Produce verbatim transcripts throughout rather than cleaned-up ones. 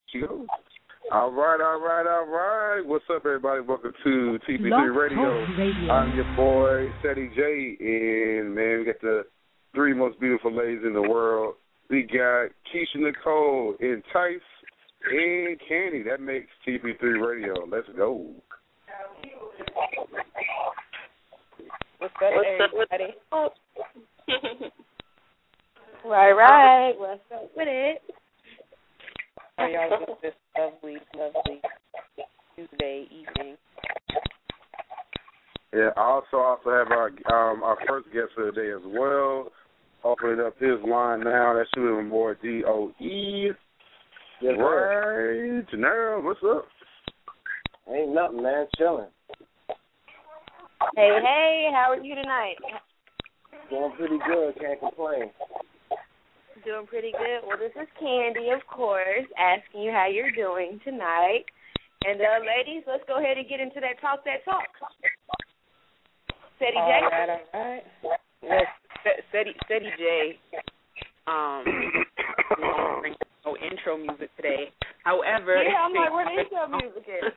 She goes. All right, all right, all right. What's up, everybody? Welcome to T P three Radio. Radio. I'm your boy, Ceddy J, and, man, we got the three most beautiful ladies in the world. We got Keisha Nicole, Entice, and Candy. That makes T P three Radio. Let's go. What's up, everybody? right, right. What's up with it? How y'all doing this lovely, lovely Tuesday evening? Yeah, I also also have our um, our first guest for the day as well. Opening up his line now. That's shooting more D O E. Yes, right. Janelle, what's up? Ain't nothing, man. Chilling. Hey, hey, how are you tonight? Doing pretty good. Can't complain. Doing pretty good. Well, this is Candy, of course, asking you how you're doing tonight. And, uh, ladies, let's go ahead and get into that talk, that talk. Ceddy J. All right, all right. Yes, Ceddy, Ceddy J. Um, we won't bring no intro music today. However, yeah, I'm like, where the intro music at?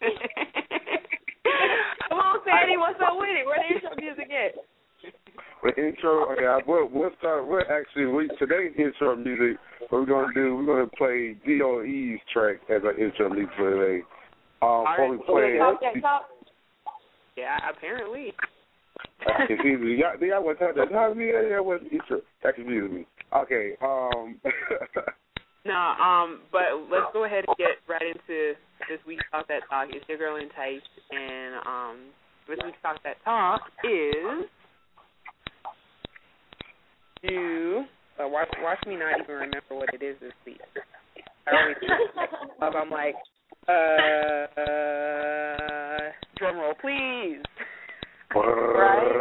Come on, Ceddy, what's up with it? Where the intro music at? The intro, okay, we'll, we'll start, we'll actually, we, today's intro music, what we're going to do, we're going to play D O E's track as our intro music for today. Um, before we play, talk, that talk? Yeah, apparently. It's easy. Y'all, y'all want to talk that talk? Yeah, yeah, what intro? That confused me. Okay, um. no, um, but let's go ahead and get right into this week's Talk That Talk. It's your girl Entice, and um, this week's Talk That Talk is you. Uh, watch, watch me not even remember what it is this week. I always up, I'm like, uh, uh, drum roll, please. Right?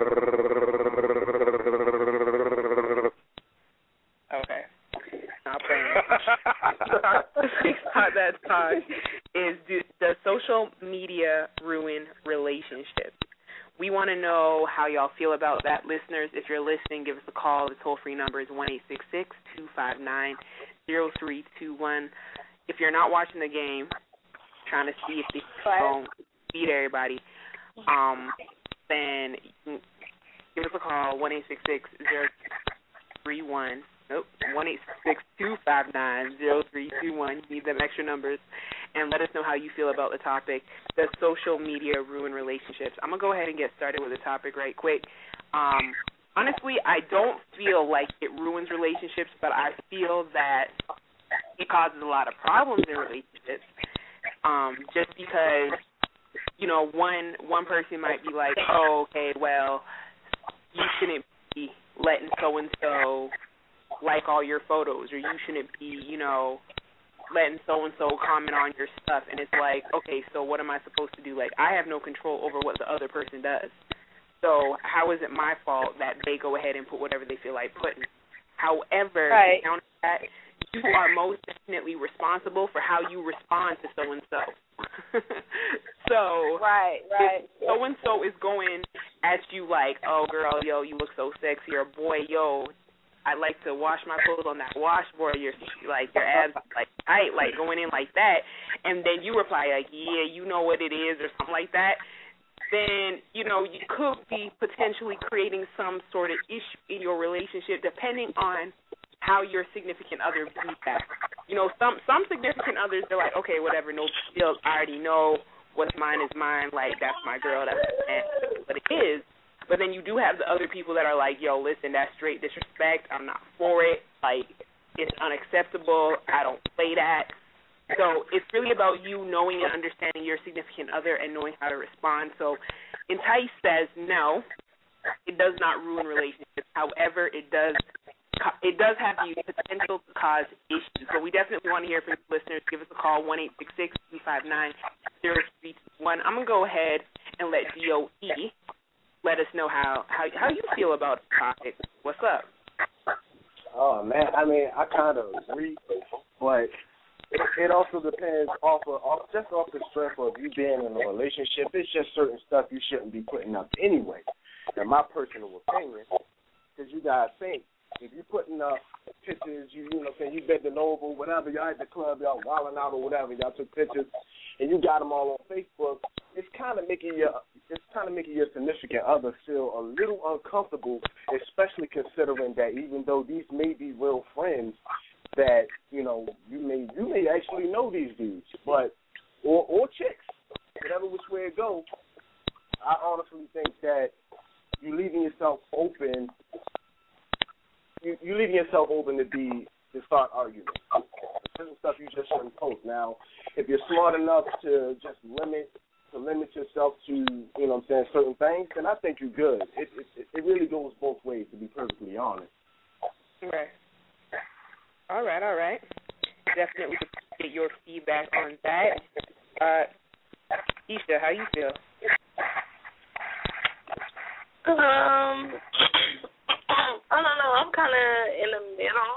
Okay. Not playing. This week's Talk That Talk is do, does social media ruin relationships? We want to know how y'all feel about that. Listeners, if you're listening, give us a call. The toll-free number is one eight six six, two five nine, zero three two one. If you're not watching the game, trying to see if they don't beat everybody, um, then give us a call, one eight six six, zero three one. Nope, one eight six six, two five nine, zero three two one. You need them extra numbers. And let us know how you feel about the topic. Does social media ruin relationships? I'm going to go ahead and get started with the topic right quick. Um, honestly, I don't feel like it ruins relationships, but I feel that it causes a lot of problems in relationships um, just because, you know, one one person might be like, oh, okay, well, you shouldn't be letting so-and-so like all your photos, or you shouldn't be, you know, letting so-and-so comment on your stuff. And it's like, okay, so what am I supposed to do? Like, I have no control over what the other person does. So how is it my fault that they go ahead and put whatever they feel like putting? However, right. to counter that, you are most definitely responsible for how you respond to so-and-so. So right, right. if so-and-so is going at you like, oh, girl, yo, you look so sexy, or boy, yo, I like to wash my clothes on that washboard. Your like your abs like tight, like going in like that, and then you reply like, yeah, you know what it is, or something like that. Then you know you could be potentially creating some sort of issue in your relationship, depending on how your significant other views that. You know, some some significant others, they're like, okay, whatever, no deal. I already know what's mine is mine. Like that's my girl, that's my man. But it is. But then you do have the other people that are like, yo, listen, that's straight disrespect. I'm not for it. Like, it's unacceptable. I don't play that. So it's really about you knowing and understanding your significant other and knowing how to respond. So Entice says, no, it does not ruin relationships. However, it does it does have the potential to cause issues. So we definitely want to hear from listeners. Give us a call, one eight six six, two five nine, zero three two one. I'm going to go ahead and let D O E let us know how, how, how you feel about the topic. What's up? Oh, man, I mean, I kind of agree, but it, it also depends off of, off, just off the strength of you being in a relationship. It's just certain stuff you shouldn't be putting up anyway, in my personal opinion, because you got to think, If you're putting up pictures, you, you know what I'm saying, you bending over, whatever, y'all at the club, y'all wilding out or whatever, y'all took pictures, and you got them all on Facebook, it's kind of making your it's kind of making your significant other feel a little uncomfortable, especially considering that even though these may be real friends, that you know you may you may actually know these dudes, but or or chicks, whatever which way it goes. I honestly think that you leaving yourself open. You you leaving yourself open to be to start arguing. Certain stuff you just shouldn't post. Now, if you're smart enough to just limit to limit yourself to, you know what I'm saying, certain things, then I think you're good. It it, it really goes both ways, to be perfectly honest. Right. All right, all right. Definitely get your feedback on that. Uh, Isha, how you feel? Um, I don't know. I'm kind of in the middle.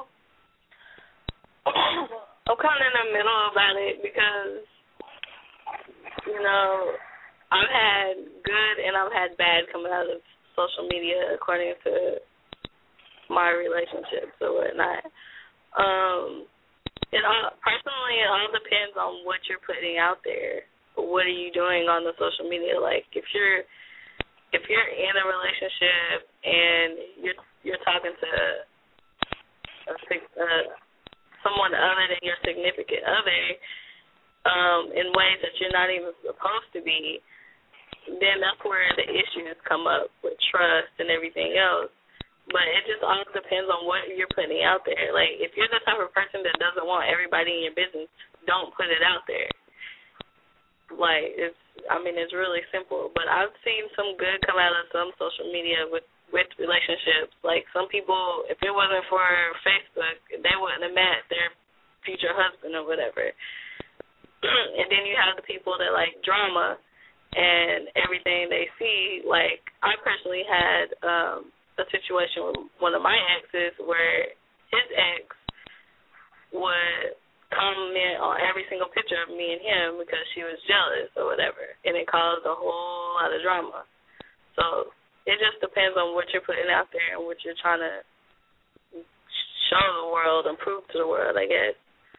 I'm kind of in the middle about it because, you know, I've had good and I've had bad coming out of social media according to my relationships or whatnot. Um, it all, personally, it all depends on what you're putting out there. What are you doing on the social media? Like, if you're if you're in a relationship and you're you're talking to a, uh, someone other than your significant other um, in ways that you're not even supposed to be, then that's where the issues come up with trust and everything else. But it just all depends on what you're putting out there. Like, if you're the type of person that doesn't want everybody in your business, don't put it out there. Like, it's, I mean, it's really simple. But I've seen some good come out of some social media with, with relationships. Like, some people, if it wasn't for Facebook, they wouldn't have met their future husband or whatever. And then you have the people that like drama and everything they see. Like, I personally had um, a situation with one of my exes where his ex would comment on every single picture of me and him because she was jealous or whatever, and it caused a whole lot of drama. So it just depends on what you're putting out there and what you're trying to show the world and prove to the world, I guess.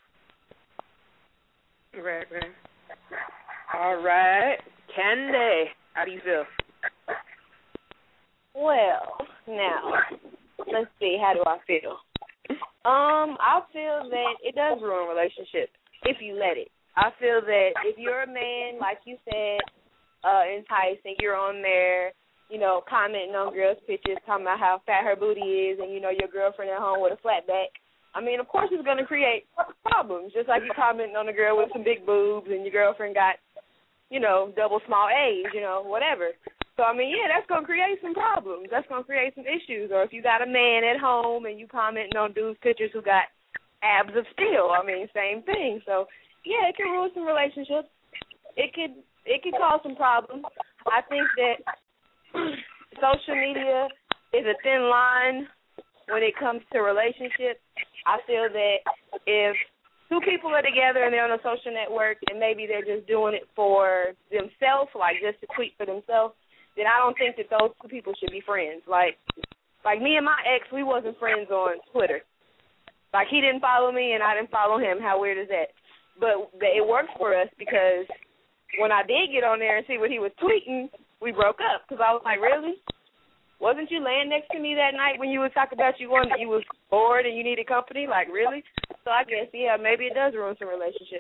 Right, right. All right. Candy, how do you feel? Well, now, let's see, how do I feel? Um, I feel that it does ruin relationships if you let it. I feel that if you're a man, like you said, uh, enticing, you're on there, you know, commenting on girls' pictures, talking about how fat her booty is, and, you know, your girlfriend at home with a flat back. I mean, of course it's going to create problems, just like you commenting on a girl with some big boobs and your girlfriend got, you know, double small A's, you know, whatever. So, I mean, yeah, that's going to create some problems. That's going to create some issues. Or if you got a man at home and you commenting on dudes' pictures who got abs of steel, I mean, same thing. So, yeah, it can ruin some relationships. It could it could cause some problems. I think that social media is a thin line when it comes to relationships. I feel that if two people are together and they're on a social network and maybe they're just doing it for themselves, like just to tweet for themselves, then I don't think that those two people should be friends. Like, like me and my ex, we wasn't friends on Twitter. Like, he didn't follow me and I didn't follow him. How weird is that? But it worked for us because when I did get on there and see what he was tweeting, we broke up because I was like, really? Wasn't you laying next to me that night when you would talk about you wanted, you was bored and you needed company? Like, really? So I guess, yeah, maybe it does ruin some relationships.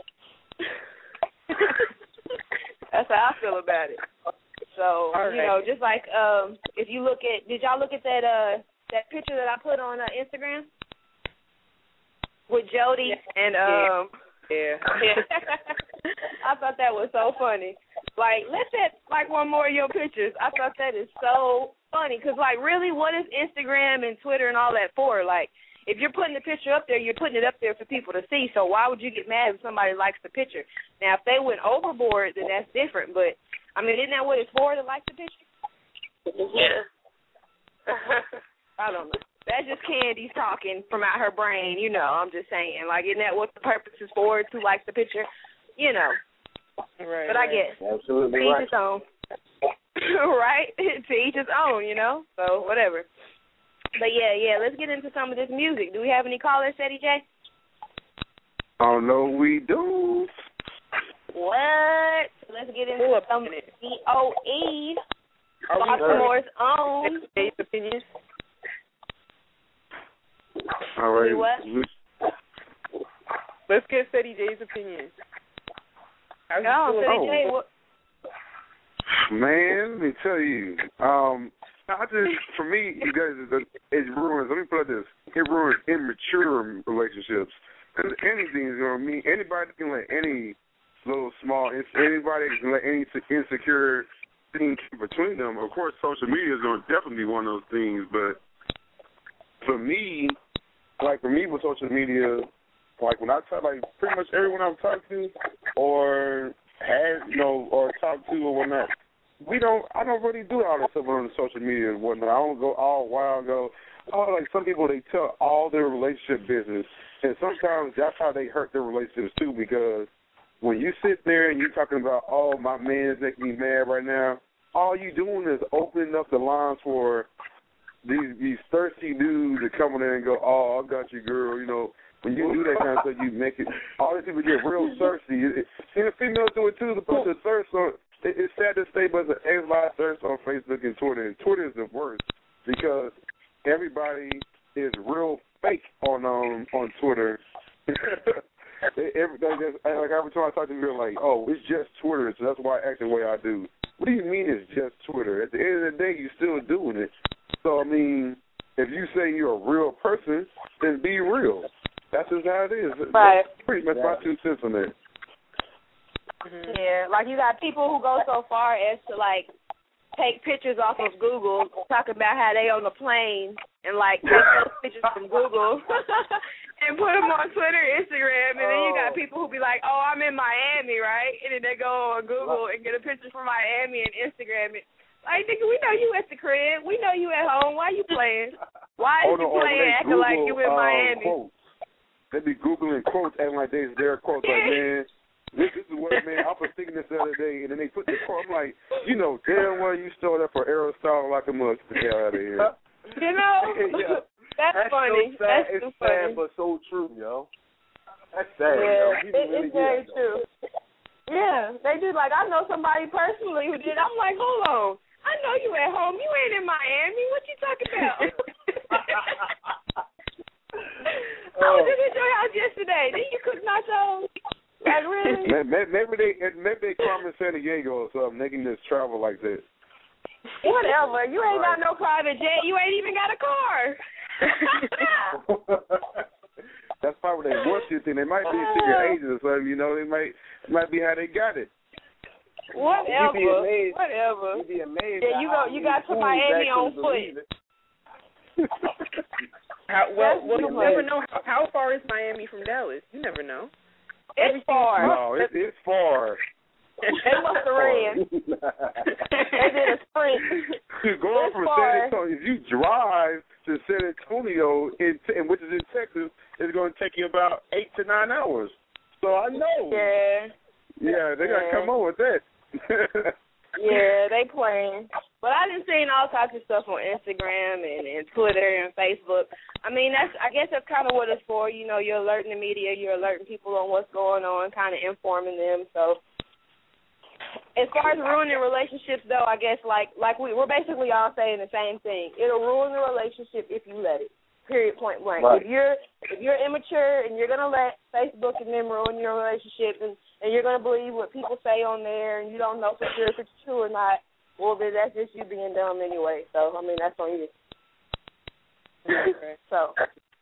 That's how I feel about it. So, right. You know, just like um, if you look at, did y'all look at that uh, that picture that I put on uh, Instagram with Jody yeah. and um, yeah, yeah. I thought that was so funny. Like, let's set like one more of your pictures. I thought that is so funny because, like, really, what is Instagram and Twitter and all that for? Like, if you're putting the picture up there, you're putting it up there for people to see. So why would you get mad if somebody likes the picture? Now, if they went overboard, then that's different. But I mean, isn't that what it's for, to like the picture? Yeah. I don't know. That's just Candy's talking from out her brain, you know. I'm just saying. Like, isn't that what the purpose is for, to like the picture? You know. Right. But I right. guess. Absolutely to each right. his own. Right? To each his own, you know. So, whatever. But yeah, yeah, let's get into some of this music. Do we have any callers, Eddie J? Oh no, we do. What? Let's get into some D O E. Baltimore's own. Jay's opinion. All right. What? Let's get Ceddy J's opinion. How's oh, Ceddy J, what? Man, let me tell you. Um, I just, for me, you guys, it ruins. Let me put it this: it ruins immature relationships. Because anything is going to mean anybody can let any little small, anybody can let any insecure thing between them. Of course, social media is going to definitely be one of those things. But for me, like for me with social media, like when I talk, like pretty much everyone I've talked to or had, you know, or talked to or whatnot, we don't, I don't really do all this stuff on the social media and whatnot. I don't go all wild, go, oh, like some people, they tell all their relationship business. And sometimes that's how they hurt their relationships too, because when you sit there and you're talking about, oh, my man is making me mad right now, all you doing is opening up the lines for these these thirsty dudes to come in there and go, oh, I got you, girl. You know, when you do that kind of stuff, you make it, all these people get real thirsty. And the females do it too, the bunch of thirst on, it, it's sad to say, but there's a lot of thirst on Facebook and Twitter. And Twitter is the worst because everybody is real fake on um on Twitter. Every, like every time I talk to people, like, oh, it's just Twitter, so that's why I act the way I do. What do you mean it's just Twitter? At the end of the day, you're still doing it. So, I mean, if you say you're a real person, then be real. That's just how it is. Right. That's pretty much my two cents on that. Mm-hmm. Yeah, like you got people who go so far as to, like, take pictures off of Google, talking about how they on the plane, and, like, take those pictures from Google and put them on Twitter, Instagram, and then you got people who be like, oh, I'm in Miami, right? And then they go on Google and get a picture from Miami and Instagram it. Like, nigga, we know you at the crib. We know you at home. Why you playing? Why is you playing acting Google, like you in um, Miami? Quotes. They be Googling quotes, acting like they's their quotes. Like, man, this, this is what, man, I was thinking this the other day, and then they put the quote. I'm like, you know damn well you stole that for Aristotle like a mug. Get out of here. You know? Yeah. That's, That's funny. So sad. That's it's so sad, funny. but so true, yo. That's sad, yeah, yo. it, really it's very that, true. Yeah, they do. Like, I know somebody personally who did. I'm like, hold on. I know you at home. You ain't in Miami. What you talking about? I was just at your house yesterday. Did you cook nachos? Like, really? Maybe they maybe they come in San Diego or something. They can just travel like this. Whatever. You ain't got no private jet. You ain't even got a car. That's probably what they want you to think. They might be a secret agent or something. You know, they might it might be how they got it. Whatever. You'd be amazed. Whatever. You'd be amazed. Yeah, you go. You got to Miami on foot. How, well, well, you never know. How, how far is Miami from Dallas? You never know. It's far. No, it, it's far. They must have ran. They did a sprint. You're going it's from far. San Antonio. If you drive to San Antonio, in, in which is in Texas, it's going to take you about eight to nine hours. So I know. Yeah. Yeah, they yeah. got to come on with that. Yeah, they playing. But I done seen all types of stuff on Instagram and, and Twitter and Facebook. I mean, that's I guess that's kind of what it's for. You know, you're alerting the media, you're alerting people on what's going on, kind of informing them. So as far as ruining relationships, though, I guess like like we, we're basically all saying the same thing. It'll ruin the relationship if you let it. Period, point blank. Right. If you're if you're immature and you're gonna let Facebook and them ruin your relationship, and, and you're gonna believe what people say on there, and you don't know for sure if it's true or not, well, then that's just you being dumb anyway. So I mean, that's on you. so,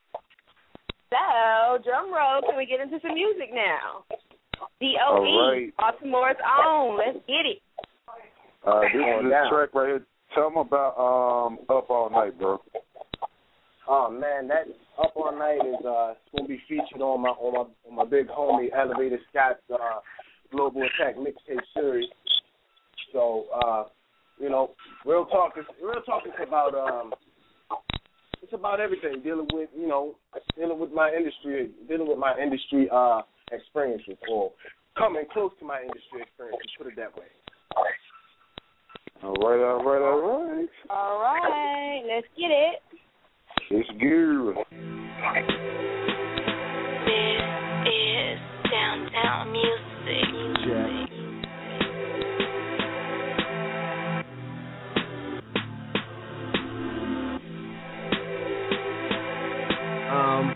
so drum roll. Can we get into some music now? D O E, right. Baltimore's own. Let's get it. Uh, this is this track right here. Tell them about um, Up All Night, bro. Oh man, that Up All Night is uh gonna be featured on my on my on my big homie Elevator Scott's uh, Global Attack mixtape series. So uh, you know, real talk is real talk is about um it's about everything, dealing with, you know, dealing with my industry dealing with my industry uh experiences, or coming close to my industry experiences, put it that way. All right, all right, all right. All right, let's get it. It's good. This is Downtown Music. Yeah. Um.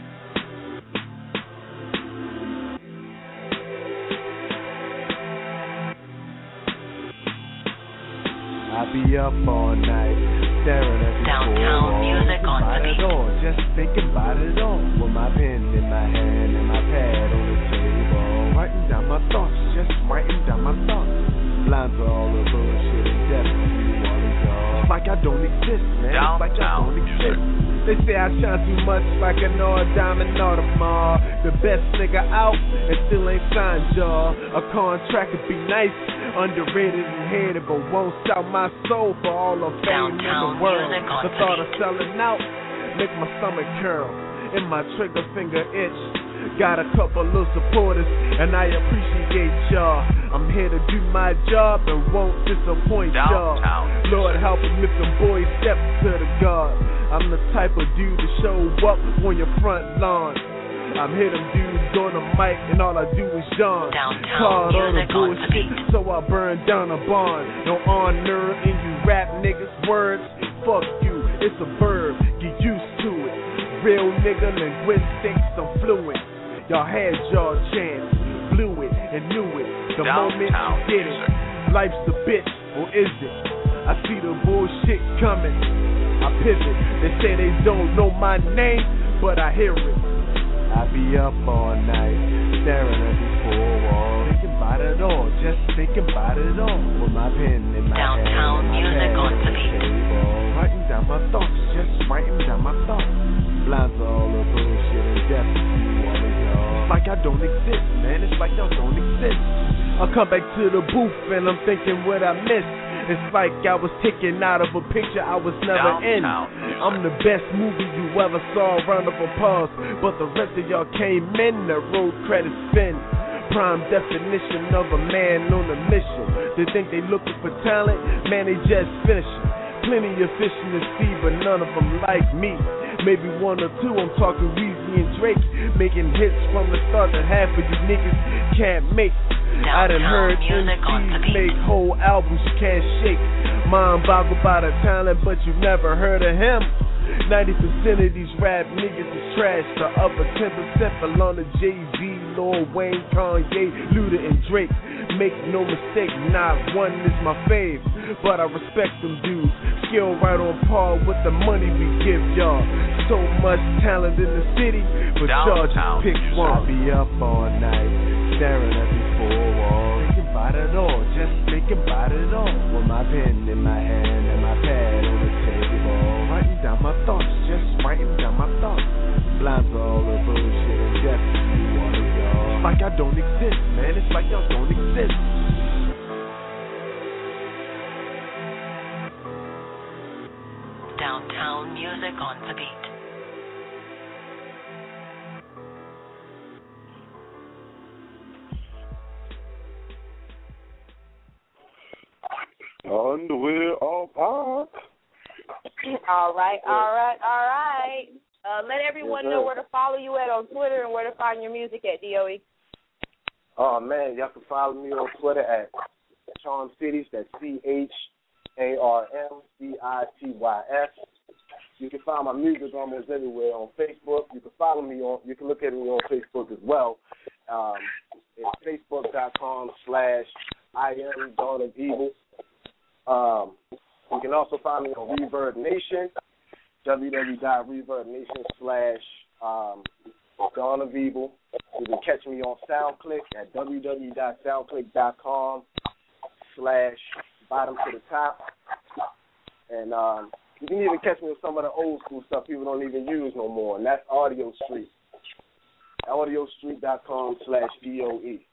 I be up all night, staring at the Downtown Music on the beat. All, just thinking about it all. With my pen in my hand and my pad on the table, writing down my thoughts, just writing down my thoughts. Blind to all the bullshit and death to all of y'all. It's like I don't exist, man. It's like I don't exist. They say I shine too much like an old diamond Audemars. The best nigga out and still ain't signed, y'all. A contract would be nice, underrated and hated, but won't sell my soul for all the fame in the world. The thought of selling out make my stomach curl and my trigger finger itch. Got a couple of supporters and I appreciate y'all. I'm here to do my job and won't disappoint y'all. Lord help them if them boys step to the guard. I'm the type of dude to show up on your front lawn. I'm here them dudes on the mic and all I do is yawn. Caught on the bullshit, so I burn down a barn. No honor in you rap niggas' words. Fuck you, it's a verb, get used to it. Real nigga linguistics, I'm fluent. Y'all had y'all chance, blew it and knew it. The moment you get it, life's a bitch, or is it? I see the bullshit coming, I pivot. They say they don't know my name, but I hear it. I be up all night, staring at these four walls, thinking about it all, just thinking about it all. With my pen in my Downtown hand, Music on the beat. Writing down my thoughts, just writing down my thoughts. Blind to all the bullshit and death to all of y'all. It's like I don't exist, man. It's like y'all don't exist. I come back to the booth and I'm thinking what I missed. It's like I was taken out of a picture I was never in. I'm the best movie you ever saw, round of applause. But the rest of y'all came in, the road credits spin. Prime definition of a man on a mission. They think they looking for talent, man, they just finishing. Plenty of fish in the sea, but none of them like me. Maybe one or two, I'm talking Weezy and Drake, making hits from the start that half of you niggas can't make. I done heard M Cs make whole albums you can't shake. Mind boggled by the talent, but you never heard of him. ninety percent of these rap niggas is trash. The upper ten percent belong to Jay-Z, Lil Wayne, Kanye, Luda, and Drake. Make no mistake, not one is my fave, but I respect them dudes. Skill right on par with the money we give y'all. So much talent in the city, but y'all just pick one. I be up all night, staring at these four walls, thinking about it all, just thinking about it all. With my pen in my hand and my pad on the table, writing down my thoughts, just writing down my thoughts. Blind to all the bullshit and death to you all of y'all. It's like I don't exist, man. It's like y'all don't exist. Downtown Music on the beat. Underwear all park. All right, all right, all right. Uh, let everyone Yes, know where to follow you at on Twitter and where to find your music at, D O E. Oh, man, y'all can follow me on Twitter at Charm Cities. That's C H A R M C I T Y S. You can find my music almost everywhere on Facebook. You can follow me on, you can look at me on Facebook as well. Um, it's facebook.com slash I am Dawn of Evil. Um, you can also find me on Reverb Nation, www.reverbnation slash um, Dawn of Evil. You can catch me on SoundClick at www.soundclick.com slash bottom to the top. And um, you can even catch me with some of the old school stuff people don't even use no more, and that's Audio Street. audiostreet.com slash D O E.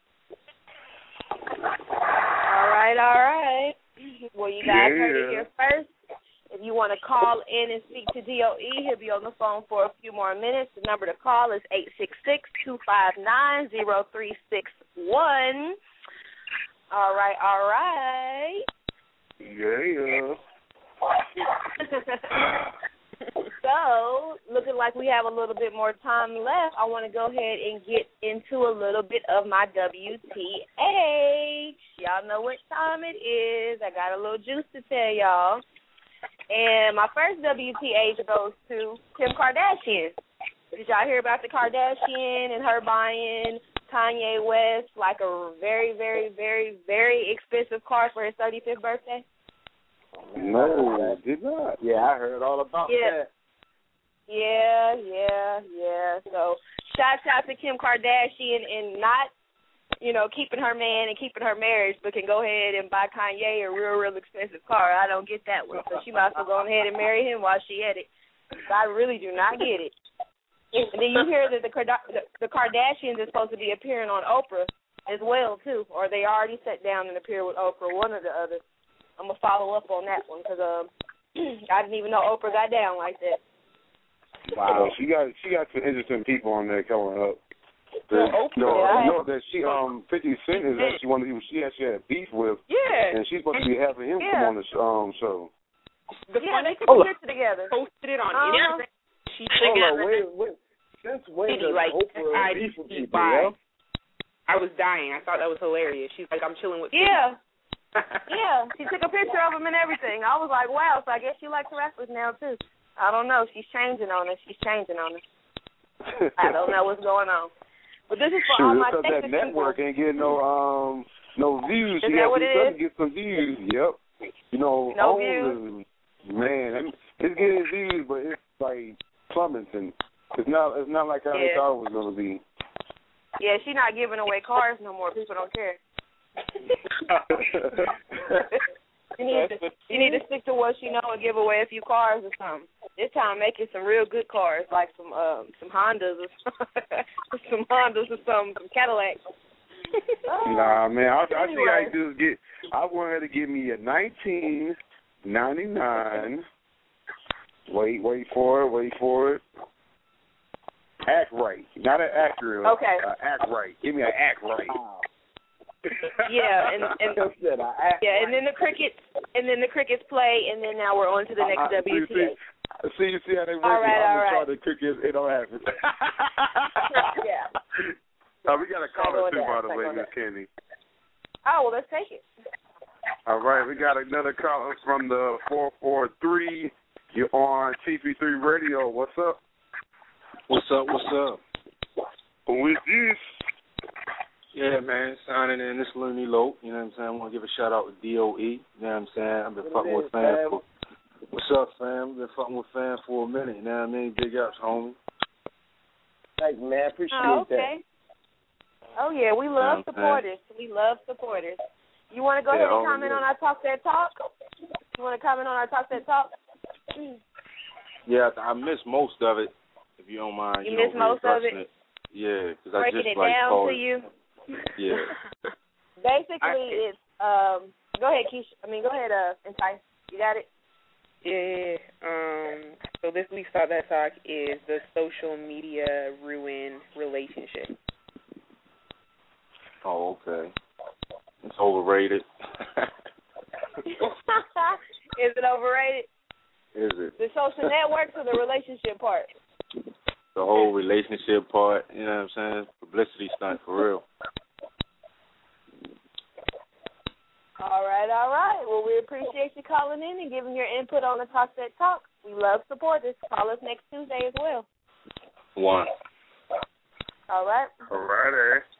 All right, all right. Well, you guys Yeah. heard it here first. If you want to call in and speak to D O E, he'll be on the phone for a few more minutes. The number to call is eight six six, two five nine, zero three six one. All right, all right. Yeah. So, looking like we have a little bit more time left, I want to go ahead and get into a little bit of my W T H. Y'all know what time it is. I got a little juice to tell y'all. And my first W T H goes to Kim Kardashian. Did y'all hear about the Kardashian and her buying Kanye West like a very, very, very, very expensive car for his thirty-fifth birthday? No, I did not. Yeah, I heard all about yeah. that. Yeah, yeah, yeah. So, shouts out to Kim Kardashian and not, you know, keeping her man and keeping her marriage, but can go ahead and buy Kanye a real, real expensive car. I don't get that one. So she might as well go ahead and marry him while she at it. I really do not get it. And then you hear that the, the Kardashians is supposed to be appearing on Oprah as well, too, or they already sat down and appeared with Oprah, one or the other. I'm going to follow up on that one because um, I didn't even know Oprah got down like that. Wow, she got she got some interesting people on there coming up. The, well, Oprah, no, yeah. you know that she um fifty Cent is actually one of the people she actually had beef with. Yeah. And she's supposed to be having him yeah. come on the um show. The yeah, they took oh, a picture together. Posted it on uh-huh. Instagram. She Hold on, wait, wait. Since when does like, Oprah I beef with people? by. Yeah? I was dying. I thought that was hilarious. She's like, I'm chilling with Yeah. Yeah, she took a picture of him and everything. I was like, wow, so I guess she likes wrestlers now, too. I don't know. She's changing on us. She's changing on us. I don't know what's going on. But this is for Shoot, all my because that Texas network people. ain't getting no um no views. Is She that got what to it do is? something to get some views. Yep. You know, No views. Man, it's getting views, but it's like plummeting. It's not. It's not like how Yeah. they thought it was gonna be. Yeah, she's not giving away cars no more. People don't care. You need to you need to stick to what you know and give away a few cars or something. This time, making some real good cars, like some um, some Hondas or some Hondas or some some Cadillacs. Nah, man, I, I Anyway. think I do is get. I want her to give me a nineteen ninety-nine. Wait, wait for it, wait for it. Act right, not an accurate. Okay. Uh, act right. Give me an act right. Yeah, and and yeah, and then the crickets, and then the crickets play, and then now we're on to the next uh, W T see, H. see, you see how they work. All right, all right. The crickets, it don't happen. Yeah. Uh, we got a caller too, by the way, Miss Candy. Oh well, let's take it. All right, we got another caller from the four four three. You're on T P three Radio. What's up? What's up? What's up? Who is this? Yeah, man, signing in this Looney Lope. You know what I'm saying? I want to give a shout out to D O E. You know what I'm saying? I've been fucking with fam. For, what's up, fam? Been fucking with fam for a minute. You know what I mean? Big ups, homie. Thank you, man. Appreciate Oh, okay. that. Oh yeah, we love Yeah, supporters. We love supporters. You want to go Yeah, ahead and oh, comment yeah. on our Talk That Talk? You want to comment on our Talk That Talk? Yeah, I missed most of it. If you don't mind, You you missed know, most of it? it. Yeah, because I Breaking just it like down called to you. Yeah. Basically, I- it's um. Go ahead, Keisha. I mean, go ahead, uh, Entice. You got it. Yeah. Um. So this week's Talk That Talk is the social media ruin relationship. Oh, okay. It's overrated. Is it overrated? Is it? The social networks or the relationship part? The whole relationship part, you know what I'm saying? Publicity stunt for real. All right, all right. Well, we appreciate you calling in and giving your input on the Talk That Talk. We love supporters. Call us next Tuesday as well. One. All right. All right, eh?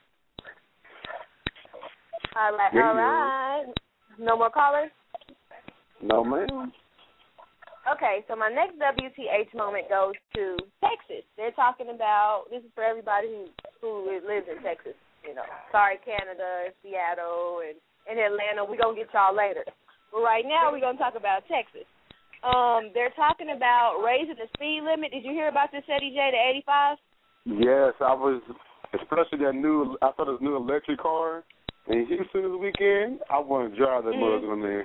All right, all right. No more callers? No, ma'am. Okay, so my next W T H moment goes to Texas. They're talking about, this is for everybody who, who lives in Texas, you know. Sorry, Canada, Seattle, and, and Atlanta. We're going to get y'all later. But right now, we're going to talk about Texas. Um, they're talking about raising the speed limit. Did you hear about this, Eddie J, to eighty-five? Yes, I was, especially that new, I saw this new electric car in Houston this weekend. I want to drive that Mm-hmm. Muslim there.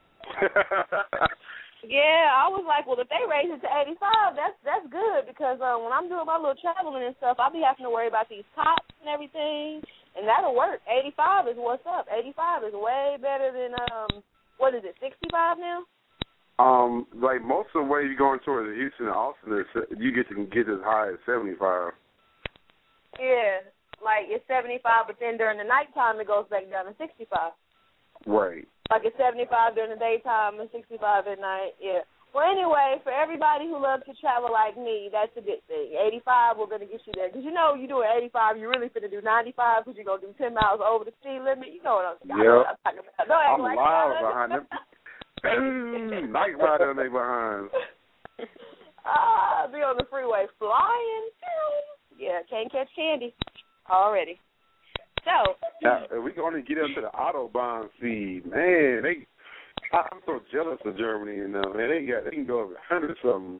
Yeah, I was like, well, if they raise it to eighty-five, that's that's good because uh, when I'm doing my little traveling and stuff, I'll be having to worry about these cops and everything, and that'll work. eighty-five is what's up. eighty-five is way better than, um, what is it, sixty-five now? Um, like most of the way you're going towards Houston and Austin, is, you get to get as high as seventy-five. Yeah, like it's seventy-five, but then during the nighttime it goes back down to sixty-five. Right. Like it's seventy-five during the daytime and sixty-five at night. Yeah. Well, anyway, for everybody who loves to travel like me, that's a good thing. eighty-five, we're going to get you there. Because you know you doing eighty-five, you're really finna do ninety-five because you're going to do ten miles over the speed limit. You know what I'm, yep. I know what I'm talking about. Don't act I'm like live behind them. Night rider on their behinds. Ah, be on the freeway flying. Yeah, can't catch candy already. So. Now, if we going to get up to the Autobahn speed, man, they... I'm so jealous of Germany, you know, man. They got they can go over a hundred something.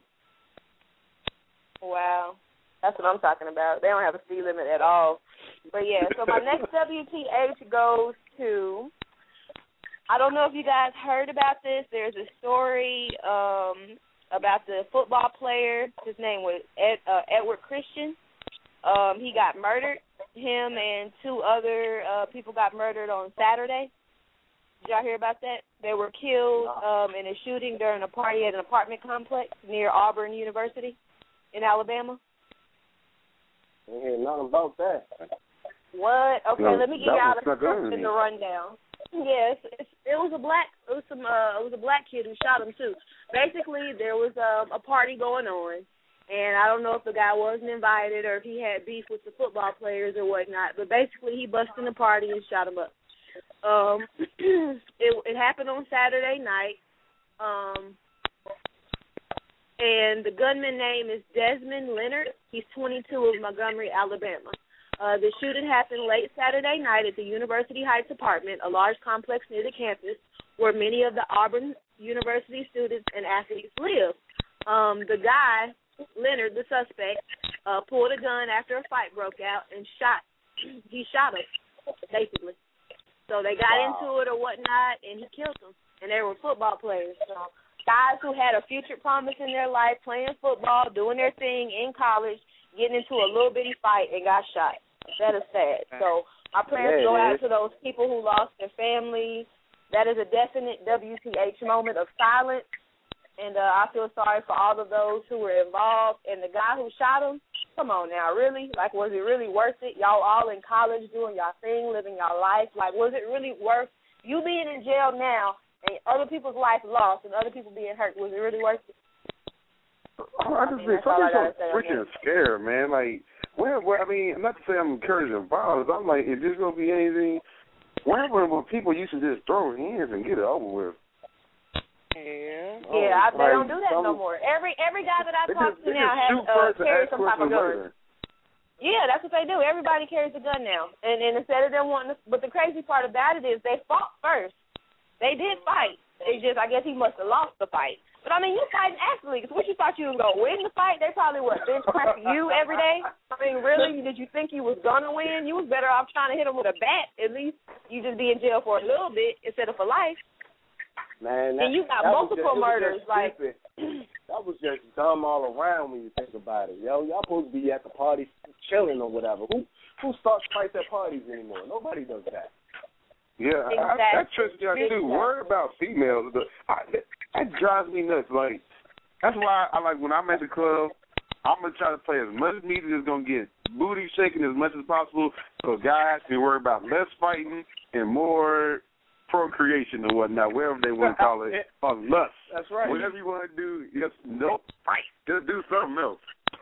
Wow, that's what I'm talking about. They don't have a speed limit at all. But yeah, so my next W T H goes to. I don't know if you guys heard about this. There's a story um, about the football player. His name was Ed, uh, Edward Christian. Um, he got murdered. Him and two other uh, people got murdered on Saturday. Did y'all hear about that? They were killed um, in a shooting during a party at an apartment complex near Auburn University in Alabama. I ain't hear nothing about that. What? Okay, no, let me give y'all the, in the rundown. Yes, it's, it was a black. It was some. Uh, it was a black kid who shot him too. Basically, there was um, a party going on, and I don't know if the guy wasn't invited or if he had beef with the football players or whatnot. But basically, he busted in the party and shot him up. Um, it, it happened on Saturday night, um, and the gunman's name is Desmond Leonard. He's twenty-two of Montgomery, Alabama. Uh, the shooting happened late Saturday night at the University Heights apartment, a large complex near the campus where many of the Auburn University students and athletes live. Um, the guy, Leonard, the suspect, uh, pulled a gun after a fight broke out and shot. He shot him, basically. So they got wow. into it or whatnot, and he killed them. And they were football players. So guys who had a future promise in their life, playing football, doing their thing in college, getting into a little bitty fight and got shot. That is sad. So our prayers yeah, go out to those people who lost their family. That is a definite W T H moment of silence. And uh, I feel sorry for all of those who were involved. And the guy who shot him, come on now, really? Like, was it really worth it? Y'all all in college doing y'all thing, living y'all life. Like, was it really worth you being in jail now and other people's life lost and other people being hurt? Was it really worth it? Oh, I just I mean, think something's so freaking scared, man. Like, well, well, I mean, not to say I'm encouraging violence. I'm like, is this going to be anything? Whenever when people used to just throw hands and get it over with. Yeah, yeah, I, they don't do that no more. Every every guy that I talk to now has uh, carries some type of gun. Yeah, that's what they do. Everybody carries a gun now, and, and instead of them wanting to, but the crazy part about it is they fought first. They did fight. It's just I guess he must have lost the fight. But I mean, you fighting athletes. What you thought you was gonna win the fight? They probably what bench pressing you every day. I mean, really? Did you think you was gonna win? You was better off trying to hit him with a bat. At least you just be in jail for a little bit instead of for life. Man, that, and you got multiple just, murders. Like that was just dumb all around when you think about it, yo. Y'all supposed to be at the party chilling or whatever. Who who starts fights at parties anymore? Nobody does that. Yeah, exactly. I, that trips me out too. Worry about females. The, I, that, that drives me nuts. Like that's why I like when I'm at the club. I'm gonna try to play as much music that's gonna get booty shaking as much as possible, so guys can worry about less fighting and more procreation and whatnot, wherever they want to call it, or lust. That's right. Whatever you want to do, just don't fight. Just do something else.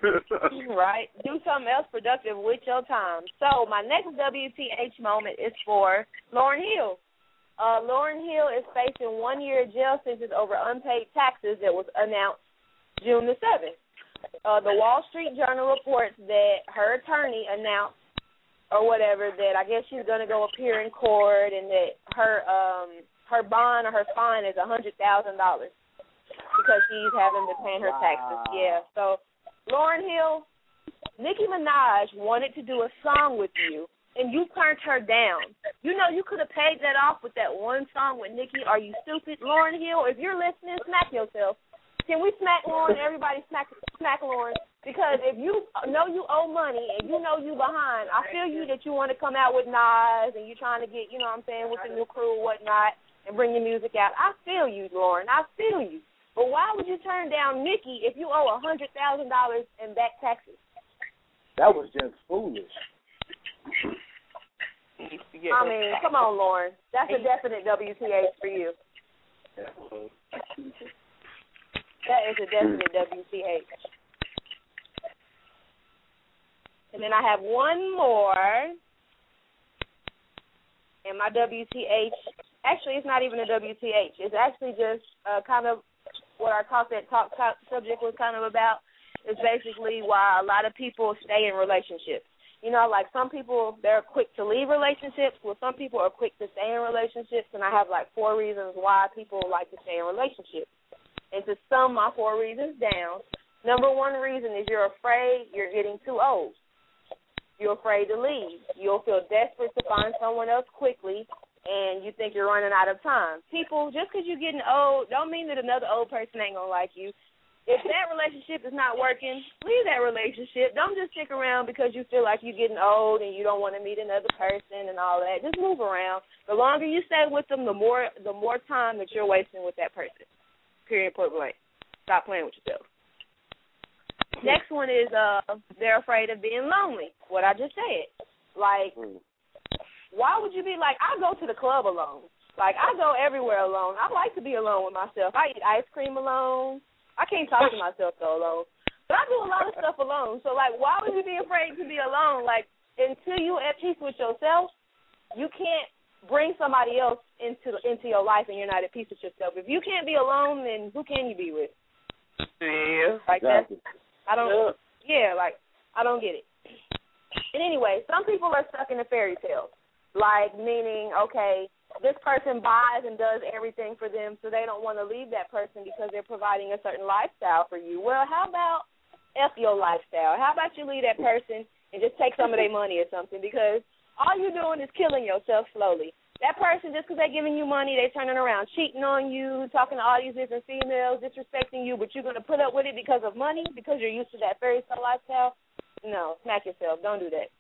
Right. Do something else productive with your time. So my next W T H moment is for Lauryn Hill. Uh, Lauryn Hill is facing one year jail sentence over unpaid taxes that was announced June the seventh. Uh, the Wall Street Journal reports that her attorney announced or whatever, that I guess she's going to go appear in court and that her um, her bond or her fine is one hundred thousand dollars because she's having to pay her taxes. Wow. Yeah, so Lauryn Hill, Nicki Minaj wanted to do a song with you, and you turned her down. You know, you could have paid that off with that one song with Nicki. Are you stupid? Lauryn Hill, if you're listening, smack yourself. Can we smack Lauryn? Everybody smack, smack Lauryn. Because if you know you owe money and you know you behind, I feel you that you want to come out with Nas and you're trying to get, you know what I'm saying, with the new crew and whatnot and bring your music out. I feel you, Lauryn. I feel you. But why would you turn down Nikki if you owe one hundred thousand dollars in back taxes? That was just foolish. I mean, come on, Lauren. That's a definite W T H for you. That is a definite W T H. And then I have one more. And my W T H, actually, it's not even a W T H. It's actually just uh, kind of what our talk that talk, talk subject was kind of about. It's basically why a lot of people stay in relationships. You know, like some people, they're quick to leave relationships. Well, some people are quick to stay in relationships. And I have like four reasons why people like to stay in relationships. And to sum my four reasons down, number one reason is you're afraid you're getting too old. You're afraid to leave. You'll feel desperate to find someone else quickly, and you think you're running out of time. People, just because you're getting old, don't mean that another old person ain't going to like you. If that relationship is not working, leave that relationship. Don't just stick around because you feel like you're getting old and you don't want to meet another person and all that. Just move around. The longer you stay with them, the more the more time that you're wasting with that person. Period, point blank. Stop playing with yourself. Next one is uh, they're afraid of being lonely, what I just said. Like, why would you be like, I go to the club alone. Like, I go everywhere alone. I like to be alone with myself. I eat ice cream alone. I can't talk to myself, though, alone. But I do a lot of stuff alone. So, like, why would you be afraid to be alone? Like, until you're at peace with yourself, you can't bring somebody else into into your life and you're not at peace with yourself. If you can't be alone, then who can you be with? Yeah. Like, that's, I don't, yeah, like, I don't get it. And anyway, some people are stuck in a fairy tale. Like, meaning, okay, this person buys and does everything for them, so they don't want to leave that person because they're providing a certain lifestyle for you. Well, how about F your lifestyle? How about you leave that person and just take some of their money or something? Because all you're doing is killing yourself slowly. That person, just because they're giving you money, they're turning around, cheating on you, talking to all these different females, disrespecting you, but you're going to put up with it because of money, because you're used to that fairy tale lifestyle? No, smack yourself. Don't do that.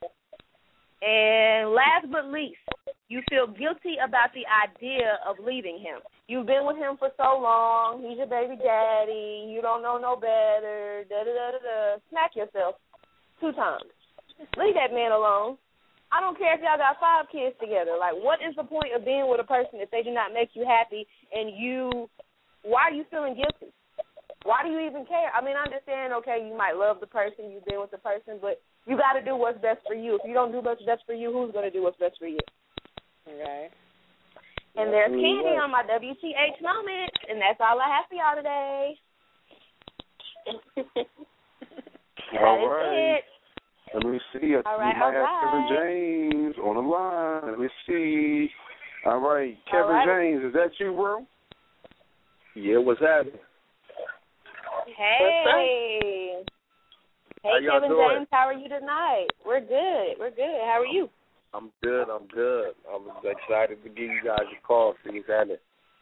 And last but least, you feel guilty about the idea of leaving him. You've been with him for so long. He's your baby daddy. You don't know no better. Da-da-da-da-da. Smack yourself two times. Leave that man alone. I don't care if y'all got five kids together. Like, what is the point of being with a person if they do not make you happy and you, why are you feeling guilty? Why do you even care? I mean, I understand, okay, you might love the person, you've been with the person, but you got to do what's best for you. If you don't do what's best for you, who's going to do what's best for you? Right. And there's Candy on my W T H moment, and that's all I have for y'all today. All that right. is it. Let me see. I all right, might all have right. Kevin James on the line. Let me see. All right. Kevin all right. James, is that you, bro? Yeah, what's happening? Hey. Hey, how Kevin doing? James, how are you tonight? We're good. We're good. How are you? I'm good. I'm good. I'm excited to give you guys a call. See what's happening.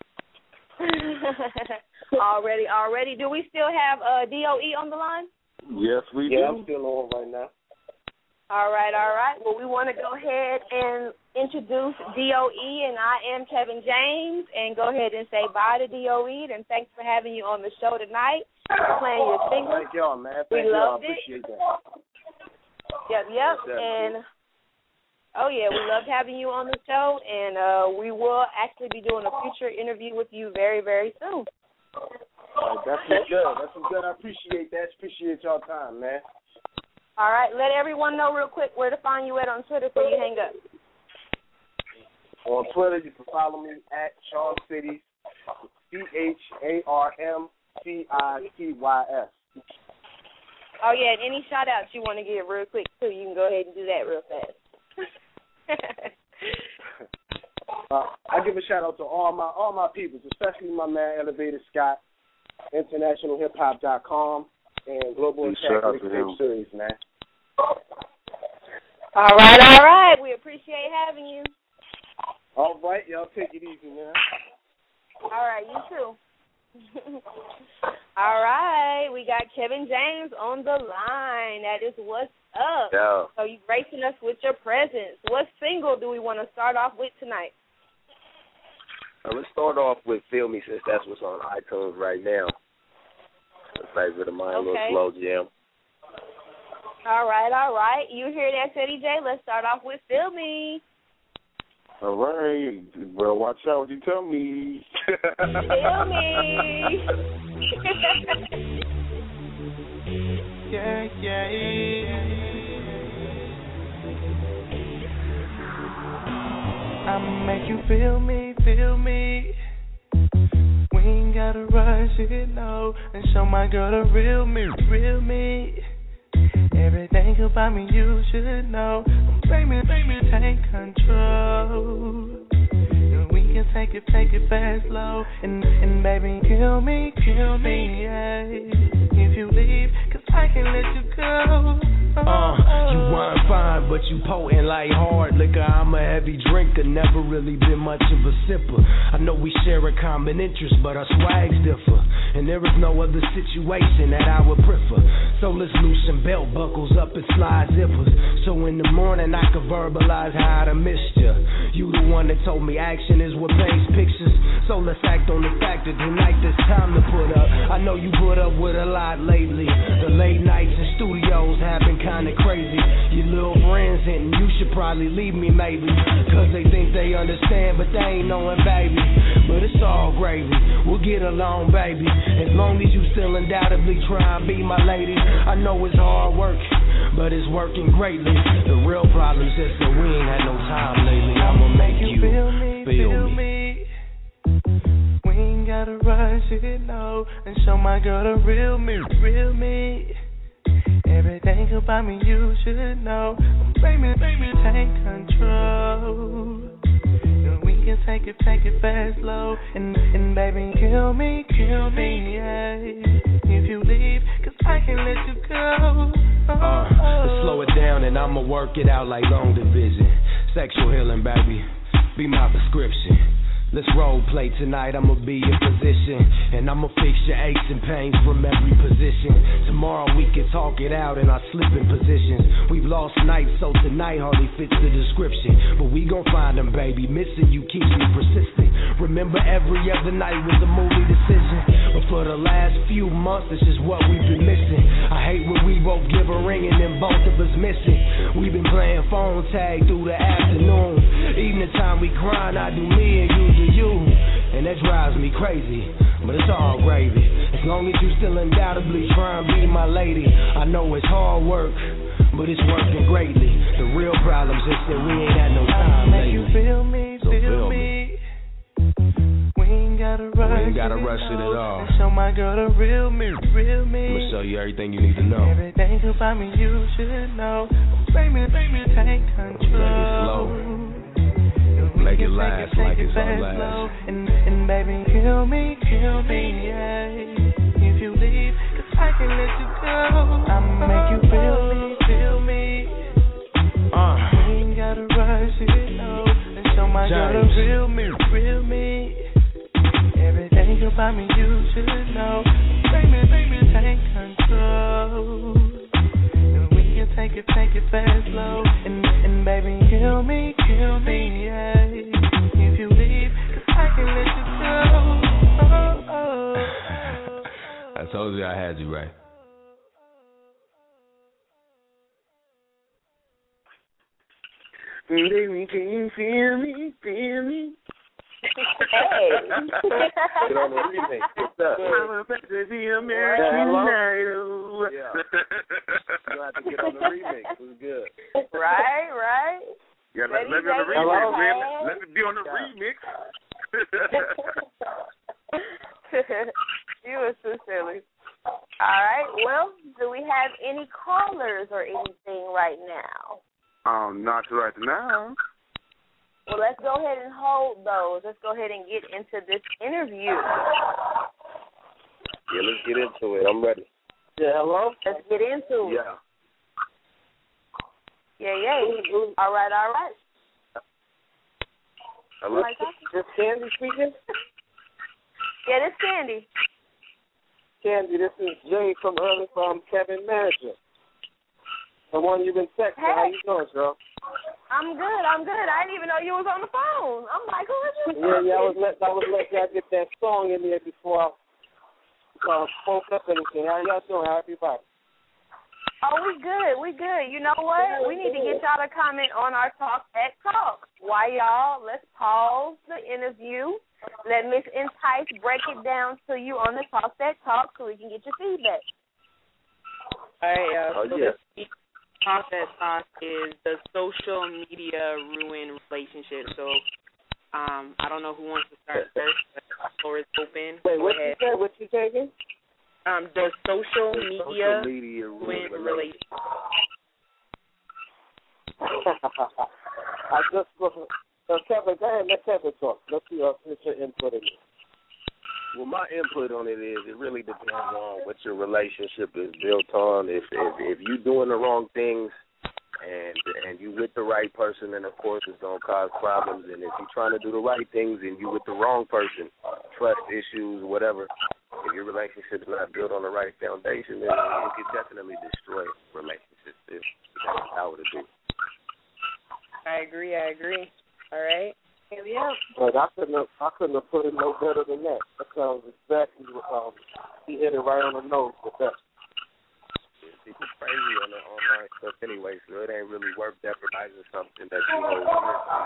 already, already. Do we still have uh, D O E on the line? Yes, we yeah, do. I'm still on right now. All right, all right. Well, we want to go ahead and introduce D O E, and I am Kevin James, and go ahead and say bye to D O E, and thanks for having you on the show tonight. We're playing your single. Thank y'all, man. We Thank y'all. loved I appreciate it. that. Yep, yep. Yes, and, oh, yeah, we loved having you on the show, and uh, we will actually be doing a future interview with you very, very soon. All right, that's what's good. That's what's good. I appreciate that. Appreciate y'all time, man. All right, let everyone know real quick where to find you at on Twitter before you hang up. On Twitter, you can follow me at Sean City, C H A R M C I T Y S. Oh, yeah, and any shout-outs you want to give real quick, too, you can go ahead and do that real fast. uh, I give a shout-out to all my all my peoples, especially my man Elevated Scott, international hip hop dot com, and Global Attack Mixtape Series, man. All right, all right. We appreciate having you. All right, y'all take it easy, man. All right, you too. All right, we got Kevin James on the line. That is what's up. Yeah. So you gracing us with your presence. What single do we want to start off with tonight? Uh, let's start off with Feel Me, since that's what's on iTunes right now. A favorite of mine, Okay. a little slow jam. All right, all right. You hear that, Teddy J? Let's start off with Feel Me. All right. Well, watch out what you tell me. Feel me. Yeah, yeah, yeah. I'ma make you feel me, feel me. We ain't gotta rush it, no. And show my girl the real me, real me. Everything about me you should know. Baby, baby, take control. And we can take it, take it fast, slow. And, and baby, kill me, kill me, yeah. If you leave, cause I can let you go. Uh, you run fine, but you potent like hard liquor. I'm a heavy drinker, never really been much of a sipper. I know we share a common interest, but our swags differ. And there is no other situation that I would prefer. So let's loosen belt buckles up and slide zippers. So in the morning I can verbalize how I missed you. You the one that told me action is what paints pictures. So let's act on the fact that tonight there's time to put up. I know you put up with a lot lately. The late nights in studios have been kinda crazy. Your little friends and you should probably leave me maybe. Cause they think they understand but they ain't knowing baby. But it's all gravy, we'll get along baby. As long as you still undoubtedly try and be my lady. I know it's hard work, but it's working greatly. The real problem's just that we ain't had no time lately. I'ma make you feel me, feel me. We ain't gotta rush it, no. And show my girl the real me, real me. Everything about me you should know. Baby, baby, take control. And we can take it, take it fast, slow. And, and baby, kill me, kill me, yeah. If you leave, cause I can let you go. Oh, uh, let's slow it down and I'ma work it out like long division. Sexual healing, baby, be my prescription. Let's role play tonight, I'ma be your physician. And I'ma fix your aches and pains from every position. Tomorrow we can talk it out in our sleeping positions. We've lost nights, so tonight hardly fits the description. But we gon' find them, baby, missing you keeps me persistent. Remember every other night was a movie decision. But for the last few months, this is what we've been missing. I hate when we both give a ring and then both of us miss it. We've been playing phone tag through the afternoon. Evening time we grind, I do me and you to you, and that drives me crazy, but it's all gravy. As long as you still undoubtedly try and be my lady. I know it's hard work, but it's working greatly. The real problem's just that we ain't had no time lately. You feel me, so feel me. We ain't gotta rush, we ain't gotta rush it at all. And show my girl the real me, real me. I'ma show you everything you need to know. Everything about me you should know. Baby, baby, take control. Take it slow. Make it last like it's on last. And, and baby, kill me, kill me, yeah. If you leave, cause I can let you go. I'ma make you feel me, feel me. Uh. We ain't gotta rush it, no. And show my girl the real me, real me. Everything about me you should know. Baby, baby, take control. And we can take it, take it fast, slow. And, and baby, kill me, kill me, yeah. If you leave, cause I can let you go. Oh, oh. I told you I had you right. Baby, can you feel me, feel me? Hey. Get on the remix. What's up? I'm about to be American Idol. Yeah. You have to get on the remix. It was good. Right, right. Yeah, let, let me on the Hello? remix, man. Let me be on the remix. You were so silly. All right. Well, do we have any callers or anything right now? Um, not right now. Well, let's go ahead and hold those. Let's go ahead and get into this interview. Yeah, let's get into it. I'm ready. Yeah, hello? Let's get into it. Yeah. Yeah, yeah. All right, all right. Hello? This Candy speaking? Yeah, this Candy. Candy, this is Jay from early from Kevin Manager. The one you've been texting. Hey. How you doing, girl? I'm good. I'm good. I didn't even know you was on the phone. I'm like, who is this? Yeah, yeah. I was let I was letting y'all get that song in there before I uh, spoke up anything. How y'all doing? How everybody? Oh, we good. We good. You know what? We need to get y'all to comment on our Talk That Talk. Why, y'all? Let's pause the interview. Let Miss Entice break it down to you on the Talk That Talk so we can get your feedback. All right. Uh, oh, so yeah. the Talk That Talk is the social media ruin relationship. So um, I don't know who wants to start first, but the floor is open. Wait, Go what ahead. you say? What you taking? Um, the social The media, social media ruin ruin relationship. I just so Kevin, go ahead, let Kevin talk. Let's see uh, what's your input in it. Well, my input on it is it really depends on what your relationship is built on. If if, if you're doing the wrong things and and you with the right person, then of course it's gonna cause problems. And if you're trying to do the right things and you with the wrong person, trust issues, whatever. If your relationship is not built on the right foundation, then it could definitely destroy relationships. If that's how it is. I agree. I agree. All right. Here we go. But I couldn't have, I couldn't have put it no better than that. That sounds exactly what um, he hit it right on the nose with that. Yeah, people crazy on the online stuff anyway, so it ain't really worth jeopardizing something that you hold dear to.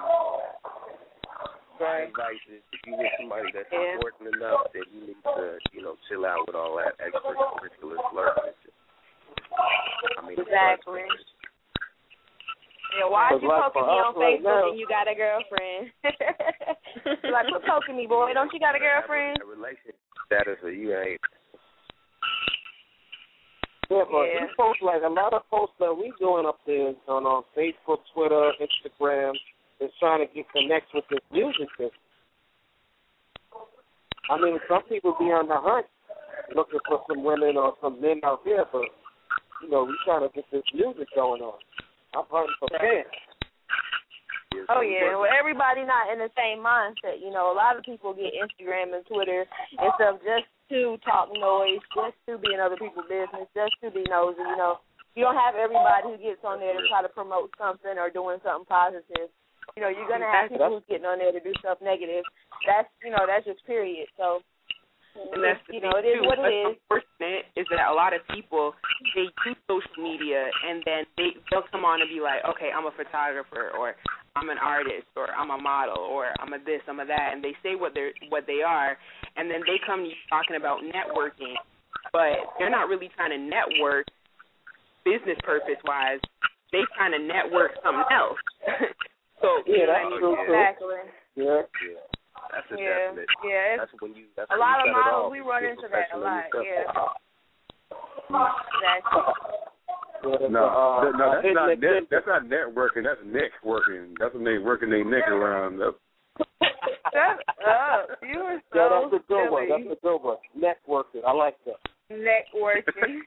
My advice is if you with somebody that's yeah. important enough, then you need to, you know, chill out with all that extracurricular flirting. I mean, exactly. Yeah, why are you like poking me on right Facebook now, and you got a girlfriend? Like, quit poking me, boy. Don't you got a girlfriend? A relationship status or you ain't. Yeah, but Yeah. we post, like, a lot of posts that we doing up there on, on Facebook, Twitter, Instagram, is trying to get connect with this music business. I mean, some people be on the hunt looking for some women or some men out there, but, you know, we trying to get this music going on. I'm hunting for fans. Oh, yeah. Well, everybody not in the same mindset. You know, a lot of people get Instagram and Twitter and stuff just to talk noise, just to be in other people's business, just to be nosy. You know, you don't have everybody who gets on there to try to promote something or doing something positive. You know, you're going to have people who's getting on there to do stuff negative. That's, you know, that's just period. So, and that's the you know, it is too. what it What's is. unfortunate is that a lot of people, they use social media and then they, they'll come on and be like, okay, I'm a photographer or I'm an artist or I'm a model or I'm a this, I'm a that, and they say what they're what they are, and then they come to you talking about networking, but they're not really trying to network business purpose-wise. They're trying to network something else. So, yeah, that's I mean, true. Exactly. Yeah. Yeah. That's a Yeah, definite. yeah. That's when you. That's A when lot you of cut it models, off. we run Get into that a lot. professional Yeah. yourself. Exactly. Yeah, No, uh, that- no, that's uh, not Nick, net, that's not networking. That's neck working. That's when they working their neck around. That's, Shut up. You are so yeah, that's a good silly. one. That's a good one. Networking. I like that. Networking.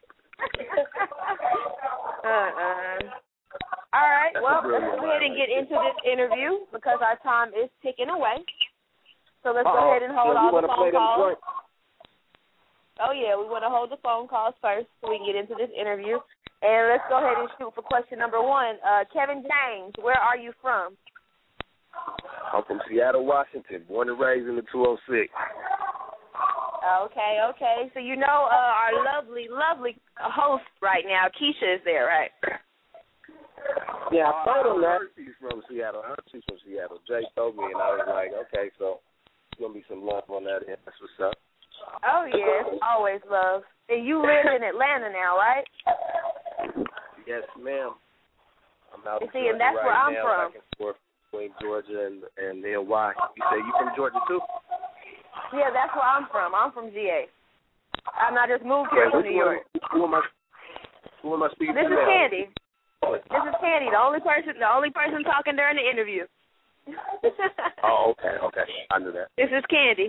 uh-uh. All right, That's well, a let's brilliant go ahead and line get right into this interview because our time is ticking away. So let's Uh-oh. go ahead and hold yeah, all you the wanna phone play them calls. joints? Oh, yeah, we want to hold the phone calls first so we can get into this interview. And let's go ahead and shoot for question number one. Uh, Kevin James, where are you from? I'm from Seattle, Washington, born and raised in the two oh six. Okay, okay. So you know uh, our lovely, lovely host right now, Keisha, is there, right? Yeah, I told him I that. heard she's from Seattle. I heard she's from Seattle. Jay told me, and I was like, okay, so there's going to be some love on that end. That's what's up. Oh, yes, always love. And you live in Atlanta now, right? Yes, ma'am. I'm out You in see, and Georgia that's right where I'm now, from. back and forth between Georgia and, and N Y. You say you from Georgia, too? Yeah, that's where I'm from. I'm from G A. I'm not just moved here Wait, from which New one- York. Who am I, who am I speaking This to is now? Candy. This is Candy, the only person, the only person talking during the interview. Oh, okay, okay. I knew that. This is Candy.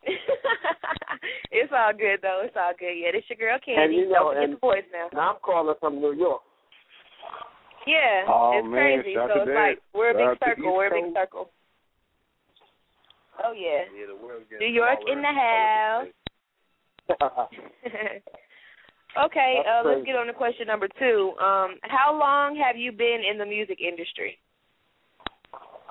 It's all good though. It's all good. Yeah, this your girl Candy. And you know, Don't forget and the voice now. now I'm calling from New York. Yeah, Oh, it's man, crazy. shout So to it's that. like we're a big Shout to circle. East We're a big Coast. circle. Oh yeah. Yeah, the world gets New York in the house. Okay, uh, let's get on to question number two. Um, how long have you been in the music industry?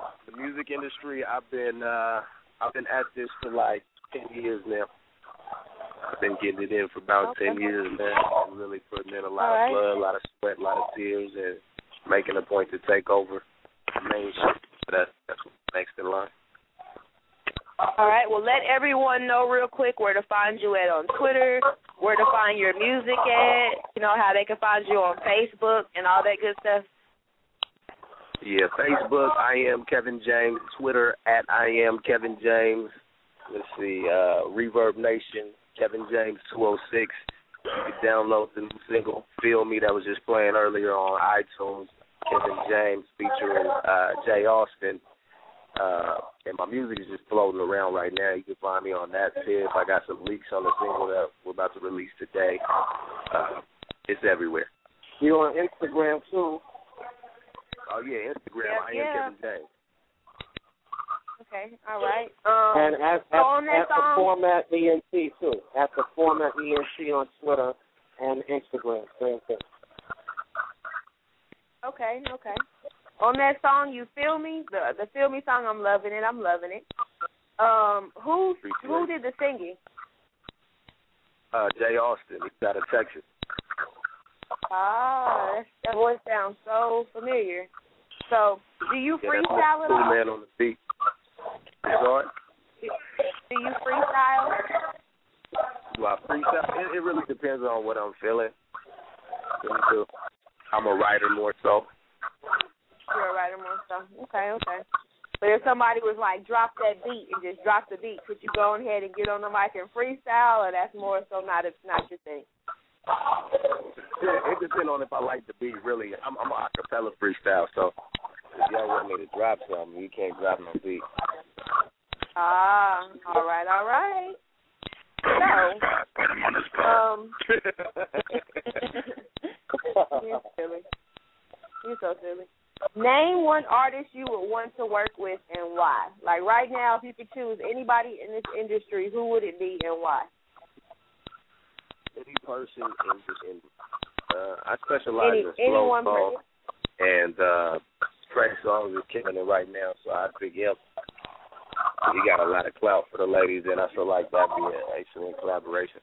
the music industry, I've been uh, I've been at this for like ten years now. I've been getting it in for about okay. ten years now. I'm really putting in a lot All of right. blood, a lot of sweat, a lot of tears, and making a point to take over the main shit. That's that's what's next in line. All right. Well, let everyone know real quick where to find you at on Twitter, where to find your music at, you know, how they can find you on Facebook and all that good stuff. Yeah, Facebook, I am Kevin James. Twitter, at I am Kevin James. Let's see, uh, Reverb Nation, Kevin James two oh six. You can download the new single, Feel Me, that was just playing earlier on iTunes. Kevin James featuring uh, Jay Austin. Uh, and my music is just floating around right now. You can find me on that tip. I got some leaks on the single that we're about to release today. Uh, it's everywhere. You on Instagram too? Oh yeah, Instagram. Yeah, I am yeah. Kevin James. Okay, all right. Um, And at, so on at, that at the song, Format E N T too. At the Format E N T on Twitter and Instagram. Same thing. okay, okay. On that song, You Feel Me, the the Feel Me song, I'm loving it. I'm loving it. Um, who who did the singing? Uh, Jay Austin. He's out of Texas. Ah, that's, that voice sounds so familiar. So, do you Yeah, freestyle that's at cool all? man on the beat. Sorry? Do, do you freestyle? Do I freestyle? It, it really depends on what I'm feeling. Really do. I'm a writer more so. You're a writer more so. Okay, okay. But if somebody was like, drop that beat and just drop the beat, could you go ahead and get on the mic and freestyle, or that's more so not a, not your thing? Yeah, it depends on if I like the beat, really. I'm, I'm a acapella freestyle, so if y'all want me to drop something, you can't drop no beat. Ah, all right, all right. So, um, you're silly. You're so silly. Name one artist you would want to work with and why. Like right now, if you could choose anybody in this industry, who would it be and why? Any person in this industry. Uh, I specialize Any, in slow anyone songs, and uh, Trey Songz is killing it right now, so I pick him. He got a lot of clout for the ladies, and I feel like that'd be an excellent collaboration.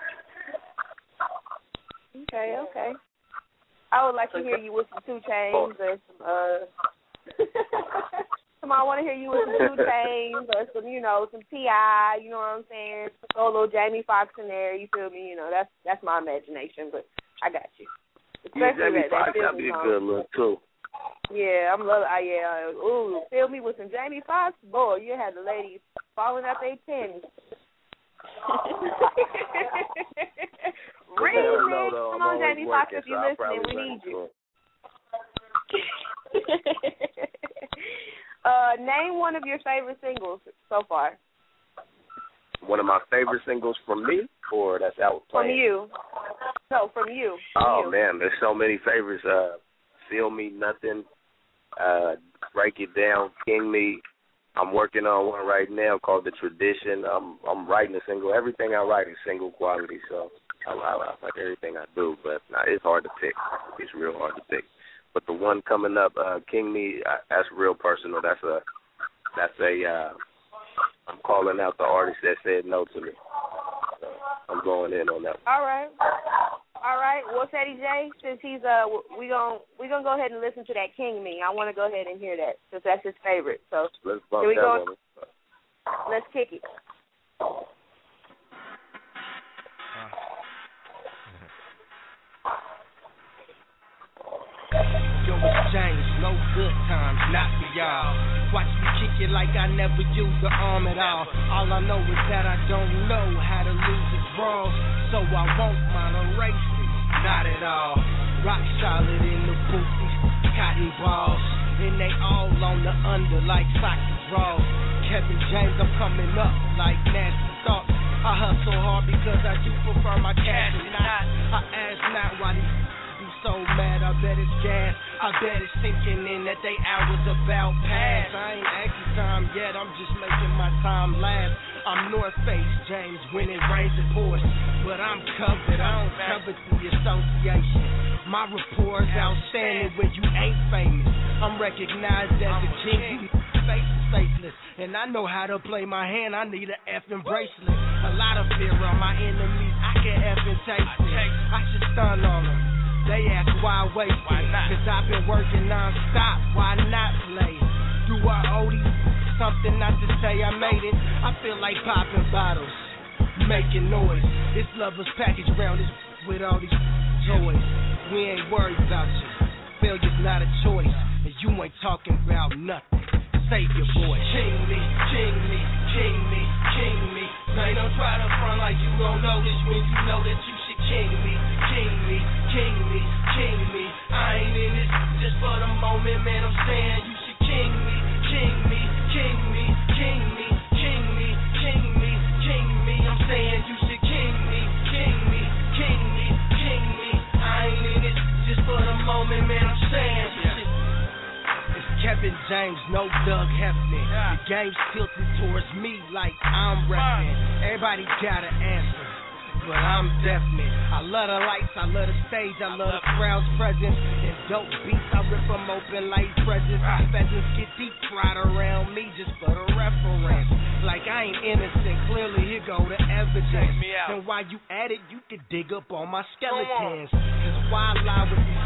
Okay, okay. I would like to hear you with some two Chainz or some, uh, come on, I want to hear you with some two Chainz or some, you know, some T I, you know what I'm saying? Throw a little Jamie Foxx in there, you feel me? You know, that's that's my imagination, but I got you. Yeah, Especially Jamie that, that Foxx, that'd be a song. good look, too. Yeah, I'm love. I yeah. Ooh, feel me with some Jamie Foxx, boy. You had the ladies falling out their panties. Really? No, no, Come on, Jamie Foxx, if you're listening, we need you. uh, name one of your favorite singles so far. One of my favorite singles from me, or that's out playing? From you. No, from you. From oh you. man, there's so many favorites. Uh, Feel Me, Nothing. Uh, Break It Down, King Me. I'm working on one right now called The Tradition. I'm I'm writing a single. Everything I write is single quality, so I, I, I like everything I do, but nah, it's hard to pick. It's real hard to pick. But the one coming up, uh, King Me, uh, that's real personal. That's a that's a uh, I'm calling out the artist that said no to me. So I'm going in on that one. All right. All right. Well, Teddy J, since he's uh, we gon' we gonna go ahead and listen to that King Me. I want to go ahead and hear that since that's his favorite. So let's bump here we that go. one. Let's kick it. Yo, it's James, no good times, not for y'all. Watch me kick it like I never used the arm at all. All I know is that I don't know how to lose the draw, so I won't mind a racing, not at all. Rock solid in the booth, these cotton balls, and they all on the under like soccer draws. Kevin James, I'm coming up like nasty thoughts. I hustle hard because I do prefer my cash and not. I ask not why these so mad, I bet it's gas. I bet it's sinking in that they hours about past. I ain't asking time yet, I'm just making my time last. I'm North Face James, when it rains it pours, but I'm covered, I don't cover the association. My rapport's outstanding when you ain't famous. I'm recognized as a king. face is faceless. And I know how to play my hand, I need an effing bracelet. A lot of fear on my enemies, I can effing taste it. I should stun on them. They ask why I waste it. Cause I've been working non-stop, why not play? Do I owe these something not to say I made it? I feel like popping bottles, making noise. This lover's package around this with all these toys. We ain't worried about you. Failure's not a choice, and you ain't talking about nothing. Save your boy. King me, king me, king me, king me. Man, don't try to front like you gon' know this when you know that you should king me, king me, king me, king me. I ain't in this just for the moment, man. I'm saying you should king me, king me, king me, king me, king me, king me, king me. I'm saying you should king me, king me, king me, king me. I ain't in this just for the moment, man. I'm saying you should. Kevin James, no Doug Heflin. The game's tilted towards me like I'm reppin'. Everybody got an answer, but I'm definite. I love the lights, I love the stage, I love the crowd's presence. And dope beats, I rip them open like presents. These pheasants get deep fried around me just for the reference. Like I ain't innocent, clearly here go the evidence. And while you at it, you can dig up all my skeletons. Cause why lie with these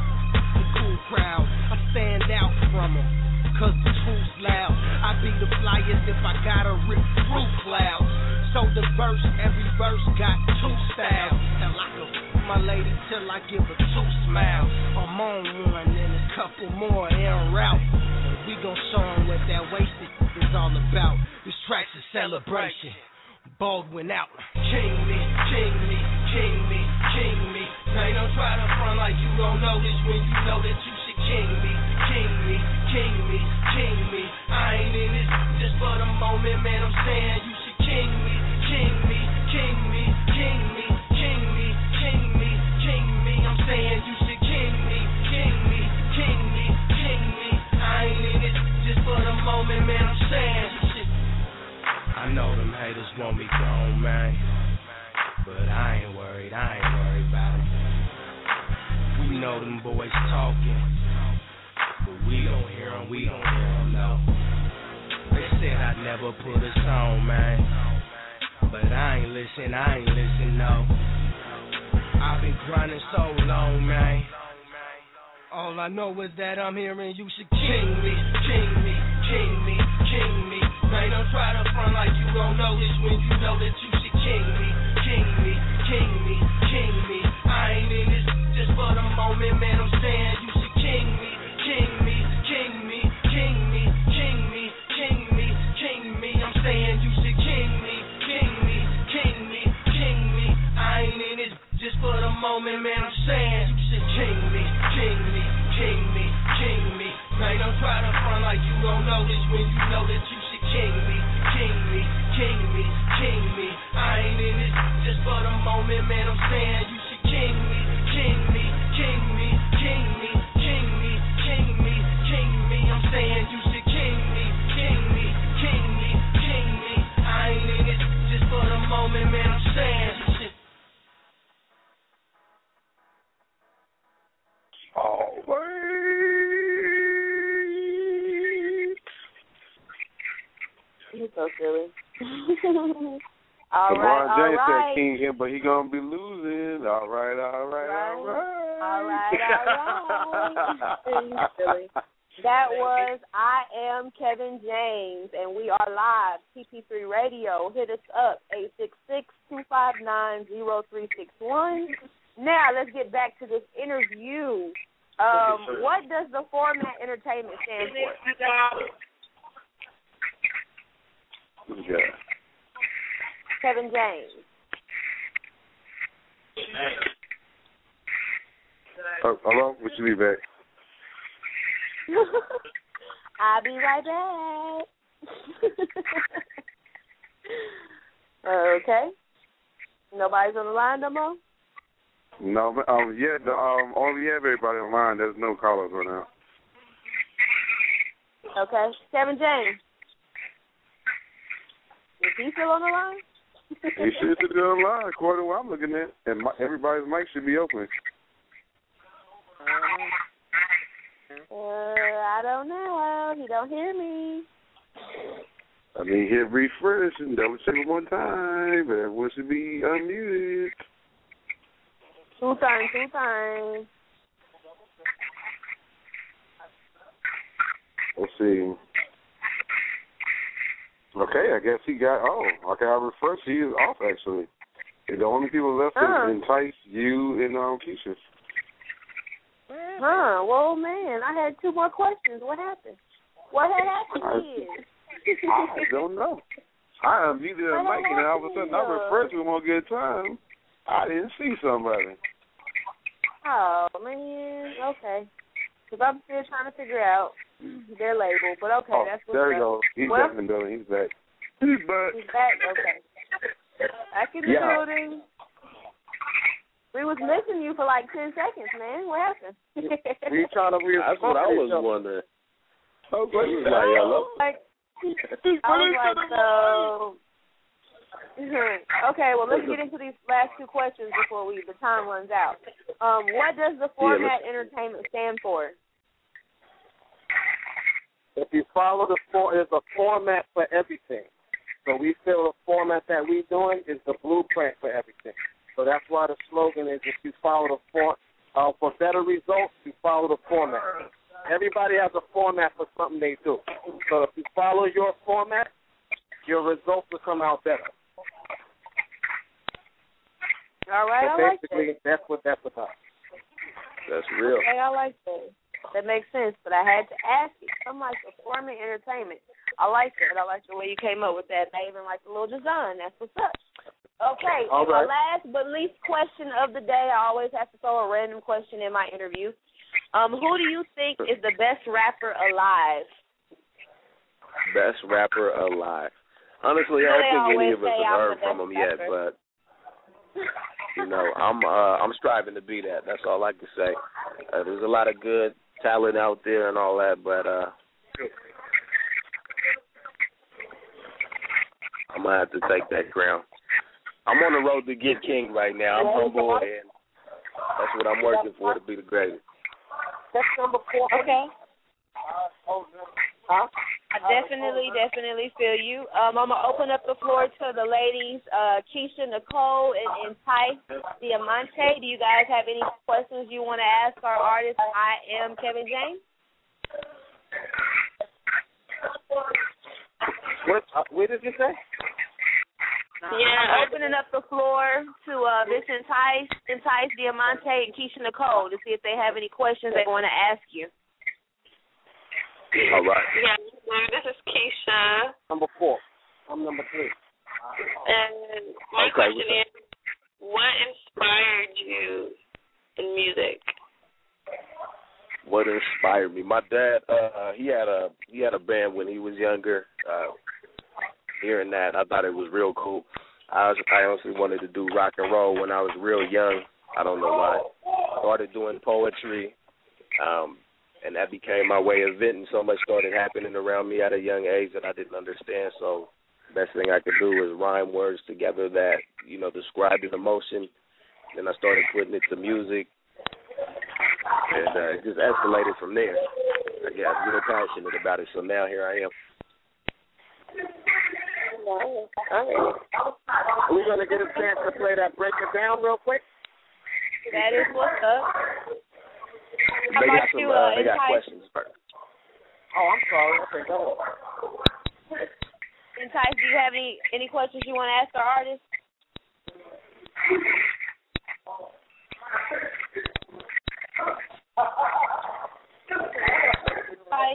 cool crowd? I stand out from them, cause the truth's loud. I be the flyest if I gotta rip through clouds. So the verse, every verse got two styles. Hell, I can f*** my lady till I give her two smiles. I'm on one and a couple more en route. And we gon' show them what that wasted is all about. This track's a celebration. Baldwin out. King me, king me, king me, king me. Now don't try to front like you gon' know this when you know that you should king me, king me, king me, king me. I ain't in this just for the moment, man. I'm saying you should king me, king me, king me, king me, king me, king me, king me. I'm saying you should king me, king me, king me, king me. I ain't in this just for the moment, man. I'm saying you should. I know them haters want me gone, man, but I ain't worried, I ain't worried about it. We know them boys talking, but we don't hear them, we don't hear them, no. They said I'd never put us on, man, but I ain't listen, I ain't listen, no. I've been grinding so long, man. All I know is that I'm hearing you should king me, king me, king me, king me. Man, don't try to front like you gon' know this when you know that you should king me, king me, king me, king me. I ain't in this just for the moment, man. I'm saying you should king me, king me, king me, king me, king me, king me, king me. I'm saying you should king me, king me, king me, king me. I ain't in this just for the moment, man. I'm saying you should king me, king me, king me, king me. Man, don't try to front like you gon' know this when you know that you should king me, king me, king me, king me. I ain't in this just for the moment, man. I'm saying you should king me, king me, king me, king me, king me, king me, king me. I'm saying you should king me, king me, king me, king me. I ain't in this just for the moment, man. I'm saying you should. All right. You're so silly. all LeBron right, all James right. said king here, but he gonna be losing. All right, all right, right. all right. All right, all right. Silly. That was I Am Kevin James, and we are live, T P three Radio. Hit us up, eight six six, two five nine, zero three six one. Now, let's get back to this interview. Um, what does the Format Entertainment stand for? Yeah. Kevin James. Oh, hello? What you be back? I'll be right back. Okay. Nobody's on the line no more? No, but, um, yeah, the, um, only have everybody online. There's no callers right now. Okay. Kevin James. Is he still on the line? He should be online, according to what I'm looking at. And my, everybody's mic should be open. Uh, I don't know. He don't hear me. I mean, hit refresh and double check it one time. Everyone should be unmuted. Two times, two times. Let's see. Okay, I guess he got, oh, okay, I refreshed. He is off, actually. And the only people left huh. is Entice, you, and um, Keisha. Huh, well, man, I had two more questions. What happened? What had happened here? I don't know. I unmuted the mic, and all of a sudden I refreshed with one good time. I didn't see somebody. Oh, man, okay. Because I'm still trying to figure out their label, but okay, oh, that's what's there we up. go. He's well, back in the building. He's back. He's back. He's back, okay. Back in the yeah. building. We was missing you for like ten seconds, man. What happened? We trying to re- That's what I was wondering. I was like, like, hello? Like, I was like, so... Okay, well, let's get into these last two questions before we the time runs out. Um, what does the Format yeah, Entertainment stand for? If you follow the for, there's a format for everything. So we feel the format that we're doing is the blueprint for everything. So that's why the slogan is: if you follow the for, uh, for better results, you follow the format. Everybody has a format for something they do. So if you follow your format, your results will come out better. All right, so I like basically, that. that's what that's about. That's real. Okay, I like that. That makes sense, but I had to ask it. I'm like, the Format Entertainment. I like that. I like the way you came up with that. I even like the little design. That's what's up. Okay, All and right. my last but least question of the day, I always have to throw a random question in my interview. Um, who do you think is the best rapper alive? Best rapper alive. Honestly, I don't think any of us have heard from him yet, but you know, I'm uh, I'm striving to be that. That's all I can say. Uh, there's a lot of good talent out there and all that, but uh, I'm gonna have to take that crown. I'm on the road to get king right now. I'm humble, and that's what I'm working for, to be the greatest. That's number four. Okay. Huh? I definitely, definitely feel you. Um, I'm going to open up the floor to the ladies, uh, Keisha, Nicole, and, and Ty Diamante. Do you guys have any questions you want to ask our artist? I am Kevin James. What, uh, what did you say? Yeah, I'm opening up the floor to uh, Miss Entice, Entice Diamante, and Keisha Nicole to see if they have any questions they want to ask you. All right. Yeah, this is Keisha. Number four. I'm number three. And my okay, question is, what inspired you in music? What inspired me? My dad, uh, he had a he had a band when he was younger. Uh, hearing that, I thought it was real cool. I was, I honestly wanted to do rock and roll when I was real young. I don't know why. I started doing poetry, um, and that became my way of venting. So much started happening around me at a young age that I didn't understand. So the best thing I could do is rhyme words together that, you know, described an emotion. Then I started putting it to music, and uh, it just escalated from there. I got real passionate about it, so now here I am. All right. Are we going to get a chance to play that Break It Down real quick? That is what's up. How they about got some, you, uh, uh, they got Entice? questions first. Oh, I'm sorry. Okay, go ahead. Entice, do you have any, any questions you want to ask our artist? Hi.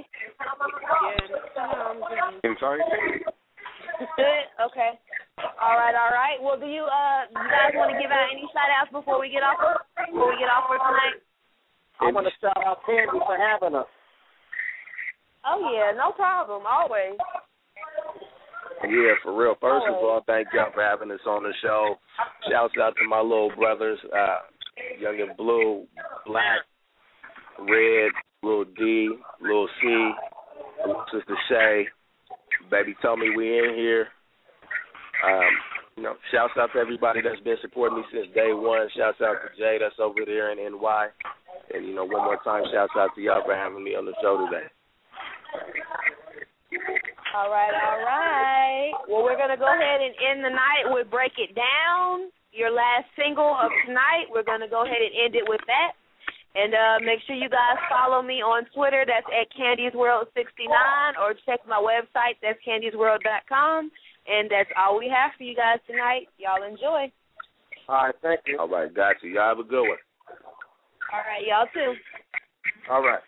Entice? Good. Okay. All right. All right. Well, do you uh you guys want to give out any shout outs before we get off before we get off for tonight? I want to shout out Candy for having us. Oh yeah, no problem. Always. Yeah, for real. First of all, thank y'all for having us on the show. Shouts out to my little brothers, uh, Young and Blue, Black, Red, Little D, Little C, Sister Shay, Baby Tommy, we in here. Um, you know, shouts out to everybody that's been supporting me since day one. Shouts out to Jay that's over there in N Y. And, you know, one more time, shouts out to y'all for having me on the show today. All right, all right. Well, we're going to go ahead and end the night with Break It Down, your last single of tonight. We're going to go ahead and end it with that. And uh, make sure you guys follow me on Twitter. That's at Candies World sixty-nine, or check my website. That's candies world dot com. And that's all we have for you guys tonight. Y'all enjoy. All right, thank you. All right, got you. Y'all have a good one. All right, y'all too. All right.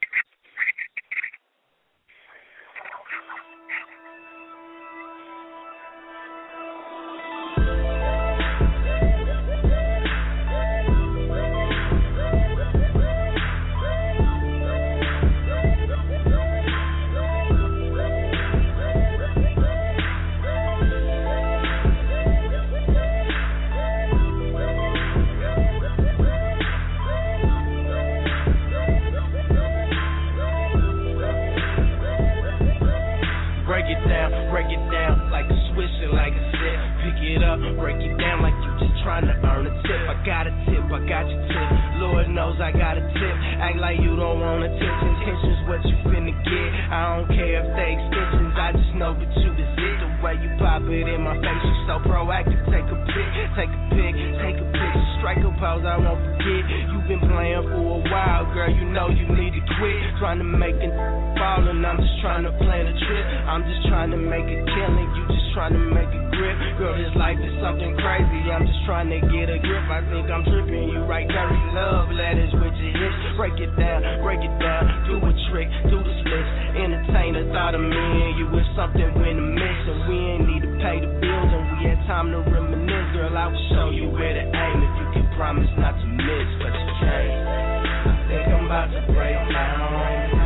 Break it down like you just trying to earn a tip. I got a tip, I got your tip. Lord knows I got a tip. Act like you don't want attention. Intentions what you finna get. I don't care if they extensions. I just know that you the zit. The way you pop it in my face, you so proactive. Take a pic, take a pic, take a picture. Strike a pose, I won't forget. You've been playing for a while, girl. You know you need to quit. Trying to make it fall, and I'm just trying to plan a trip. I'm just trying to make a killing. You just trying to make a grip. Girl, this life is something crazy. I'm just trying to get a grip. I think I'm tripping. You write dirty love letters with your hips. Break it down, break it down. Do a trick, do the splits. Entertainer thought of me and you was something when the miss. And we ain't need to pay the bills, and we had time to reminisce. Girl, I will show you where to aim if you can promise not to miss, but you can't. I think I'm about to break down.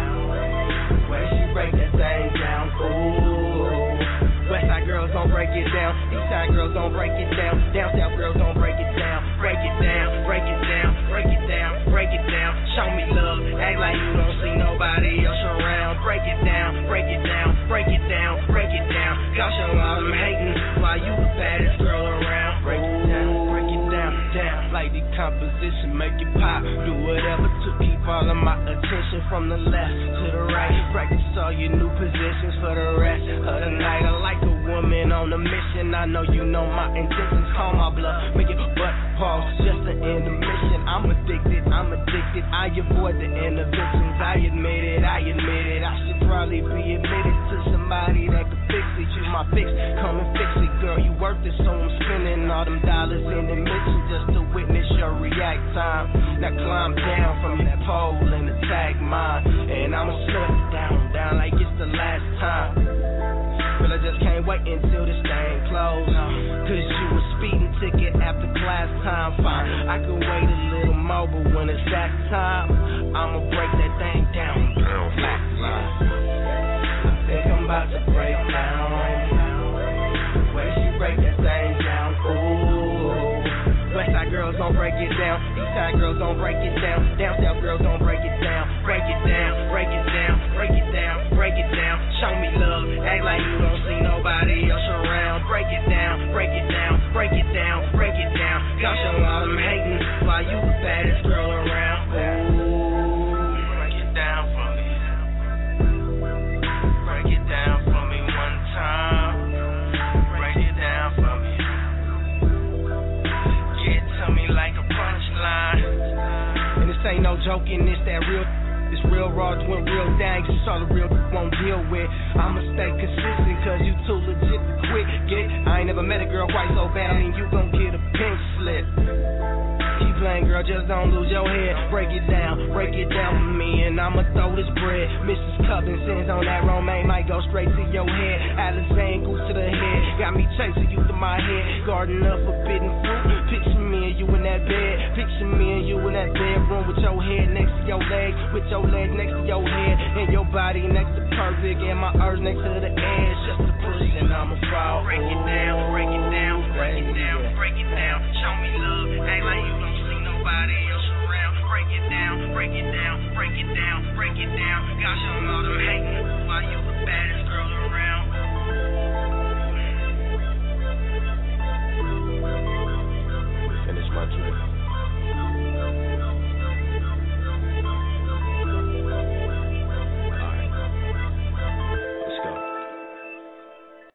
The way she break that thing down, ooh. Westside girls don't break it down. Eastside girls don't break it down. Down south girls don't break it down. Break it down, break it down, break it down, break it down. Show me love, act like you don't see nobody else around. Break it down, break it down, break it down, break it down. Gosh, I'm all them hating while you the baddest girl around. Break it down, break it down, down. Like decomposition, make it pop. Do whatever to keep all of my attention from the left to the right. Practice all your new positions for the rest of the night. I like a woman on a mission. I know you know my intentions. Call my bluff, make it butt pause, just an intermission. I'm addicted, I'm addicted. I avoid the interventions. I admit it, I admit it. I should probably be admitted to somebody that could fix it. You my fix, come and fix it, girl. You worth it, so I'm spending all them dollars in admission just to witness your react time. Now climb down from that pole and attack mine, and I'ma slow it down, down like it's the last time. Well, I just can't wait until this thing close. Cause you a speeding ticket after class time. Fine, I can wait a little more, but when it's that time, I'ma break that thing down. Flat line. I think I'm about to break down. The way she break that thing down, ooh. Westside girls don't break it down. Eastside girls don't break it down. Down south girls don't break it down. Break it down, break it down, break it down, break it down. Show me love, act like you don't see nobody else around. Break it down, break it down, break it down, break it down. Gosh, I'm all them hating while you the baddest girl around. Ooh, break it down for me. Break it down for me one time. Break it down for me. Get to me like a punchline. And this ain't no joking, it's that real. It's real raw, doing real things, it's all the real won't deal with. I'ma stay consistent, cause you too legit to quit. Get it? I ain't never met a girl quite so bad, I mean you gon' get a pink slip. Keep playing, girl, just don't lose your head. Break it down, break it down for me, and I'ma throw this bread. Missus Cubbins sins on that romaine, might go straight to your head. Alizane goose to the head, got me chasing you through my head. Garden of forbidden fruit, picture me and you in that bed. Picture me and you in that bedroom with your head next to your legs, with your legs next to your head, and your body next to perfect, and my earth next to the edge. Just a push and I'ma fall. Break it down, break it down, break it down, break it down. Show me love, act like you don't see nobody else.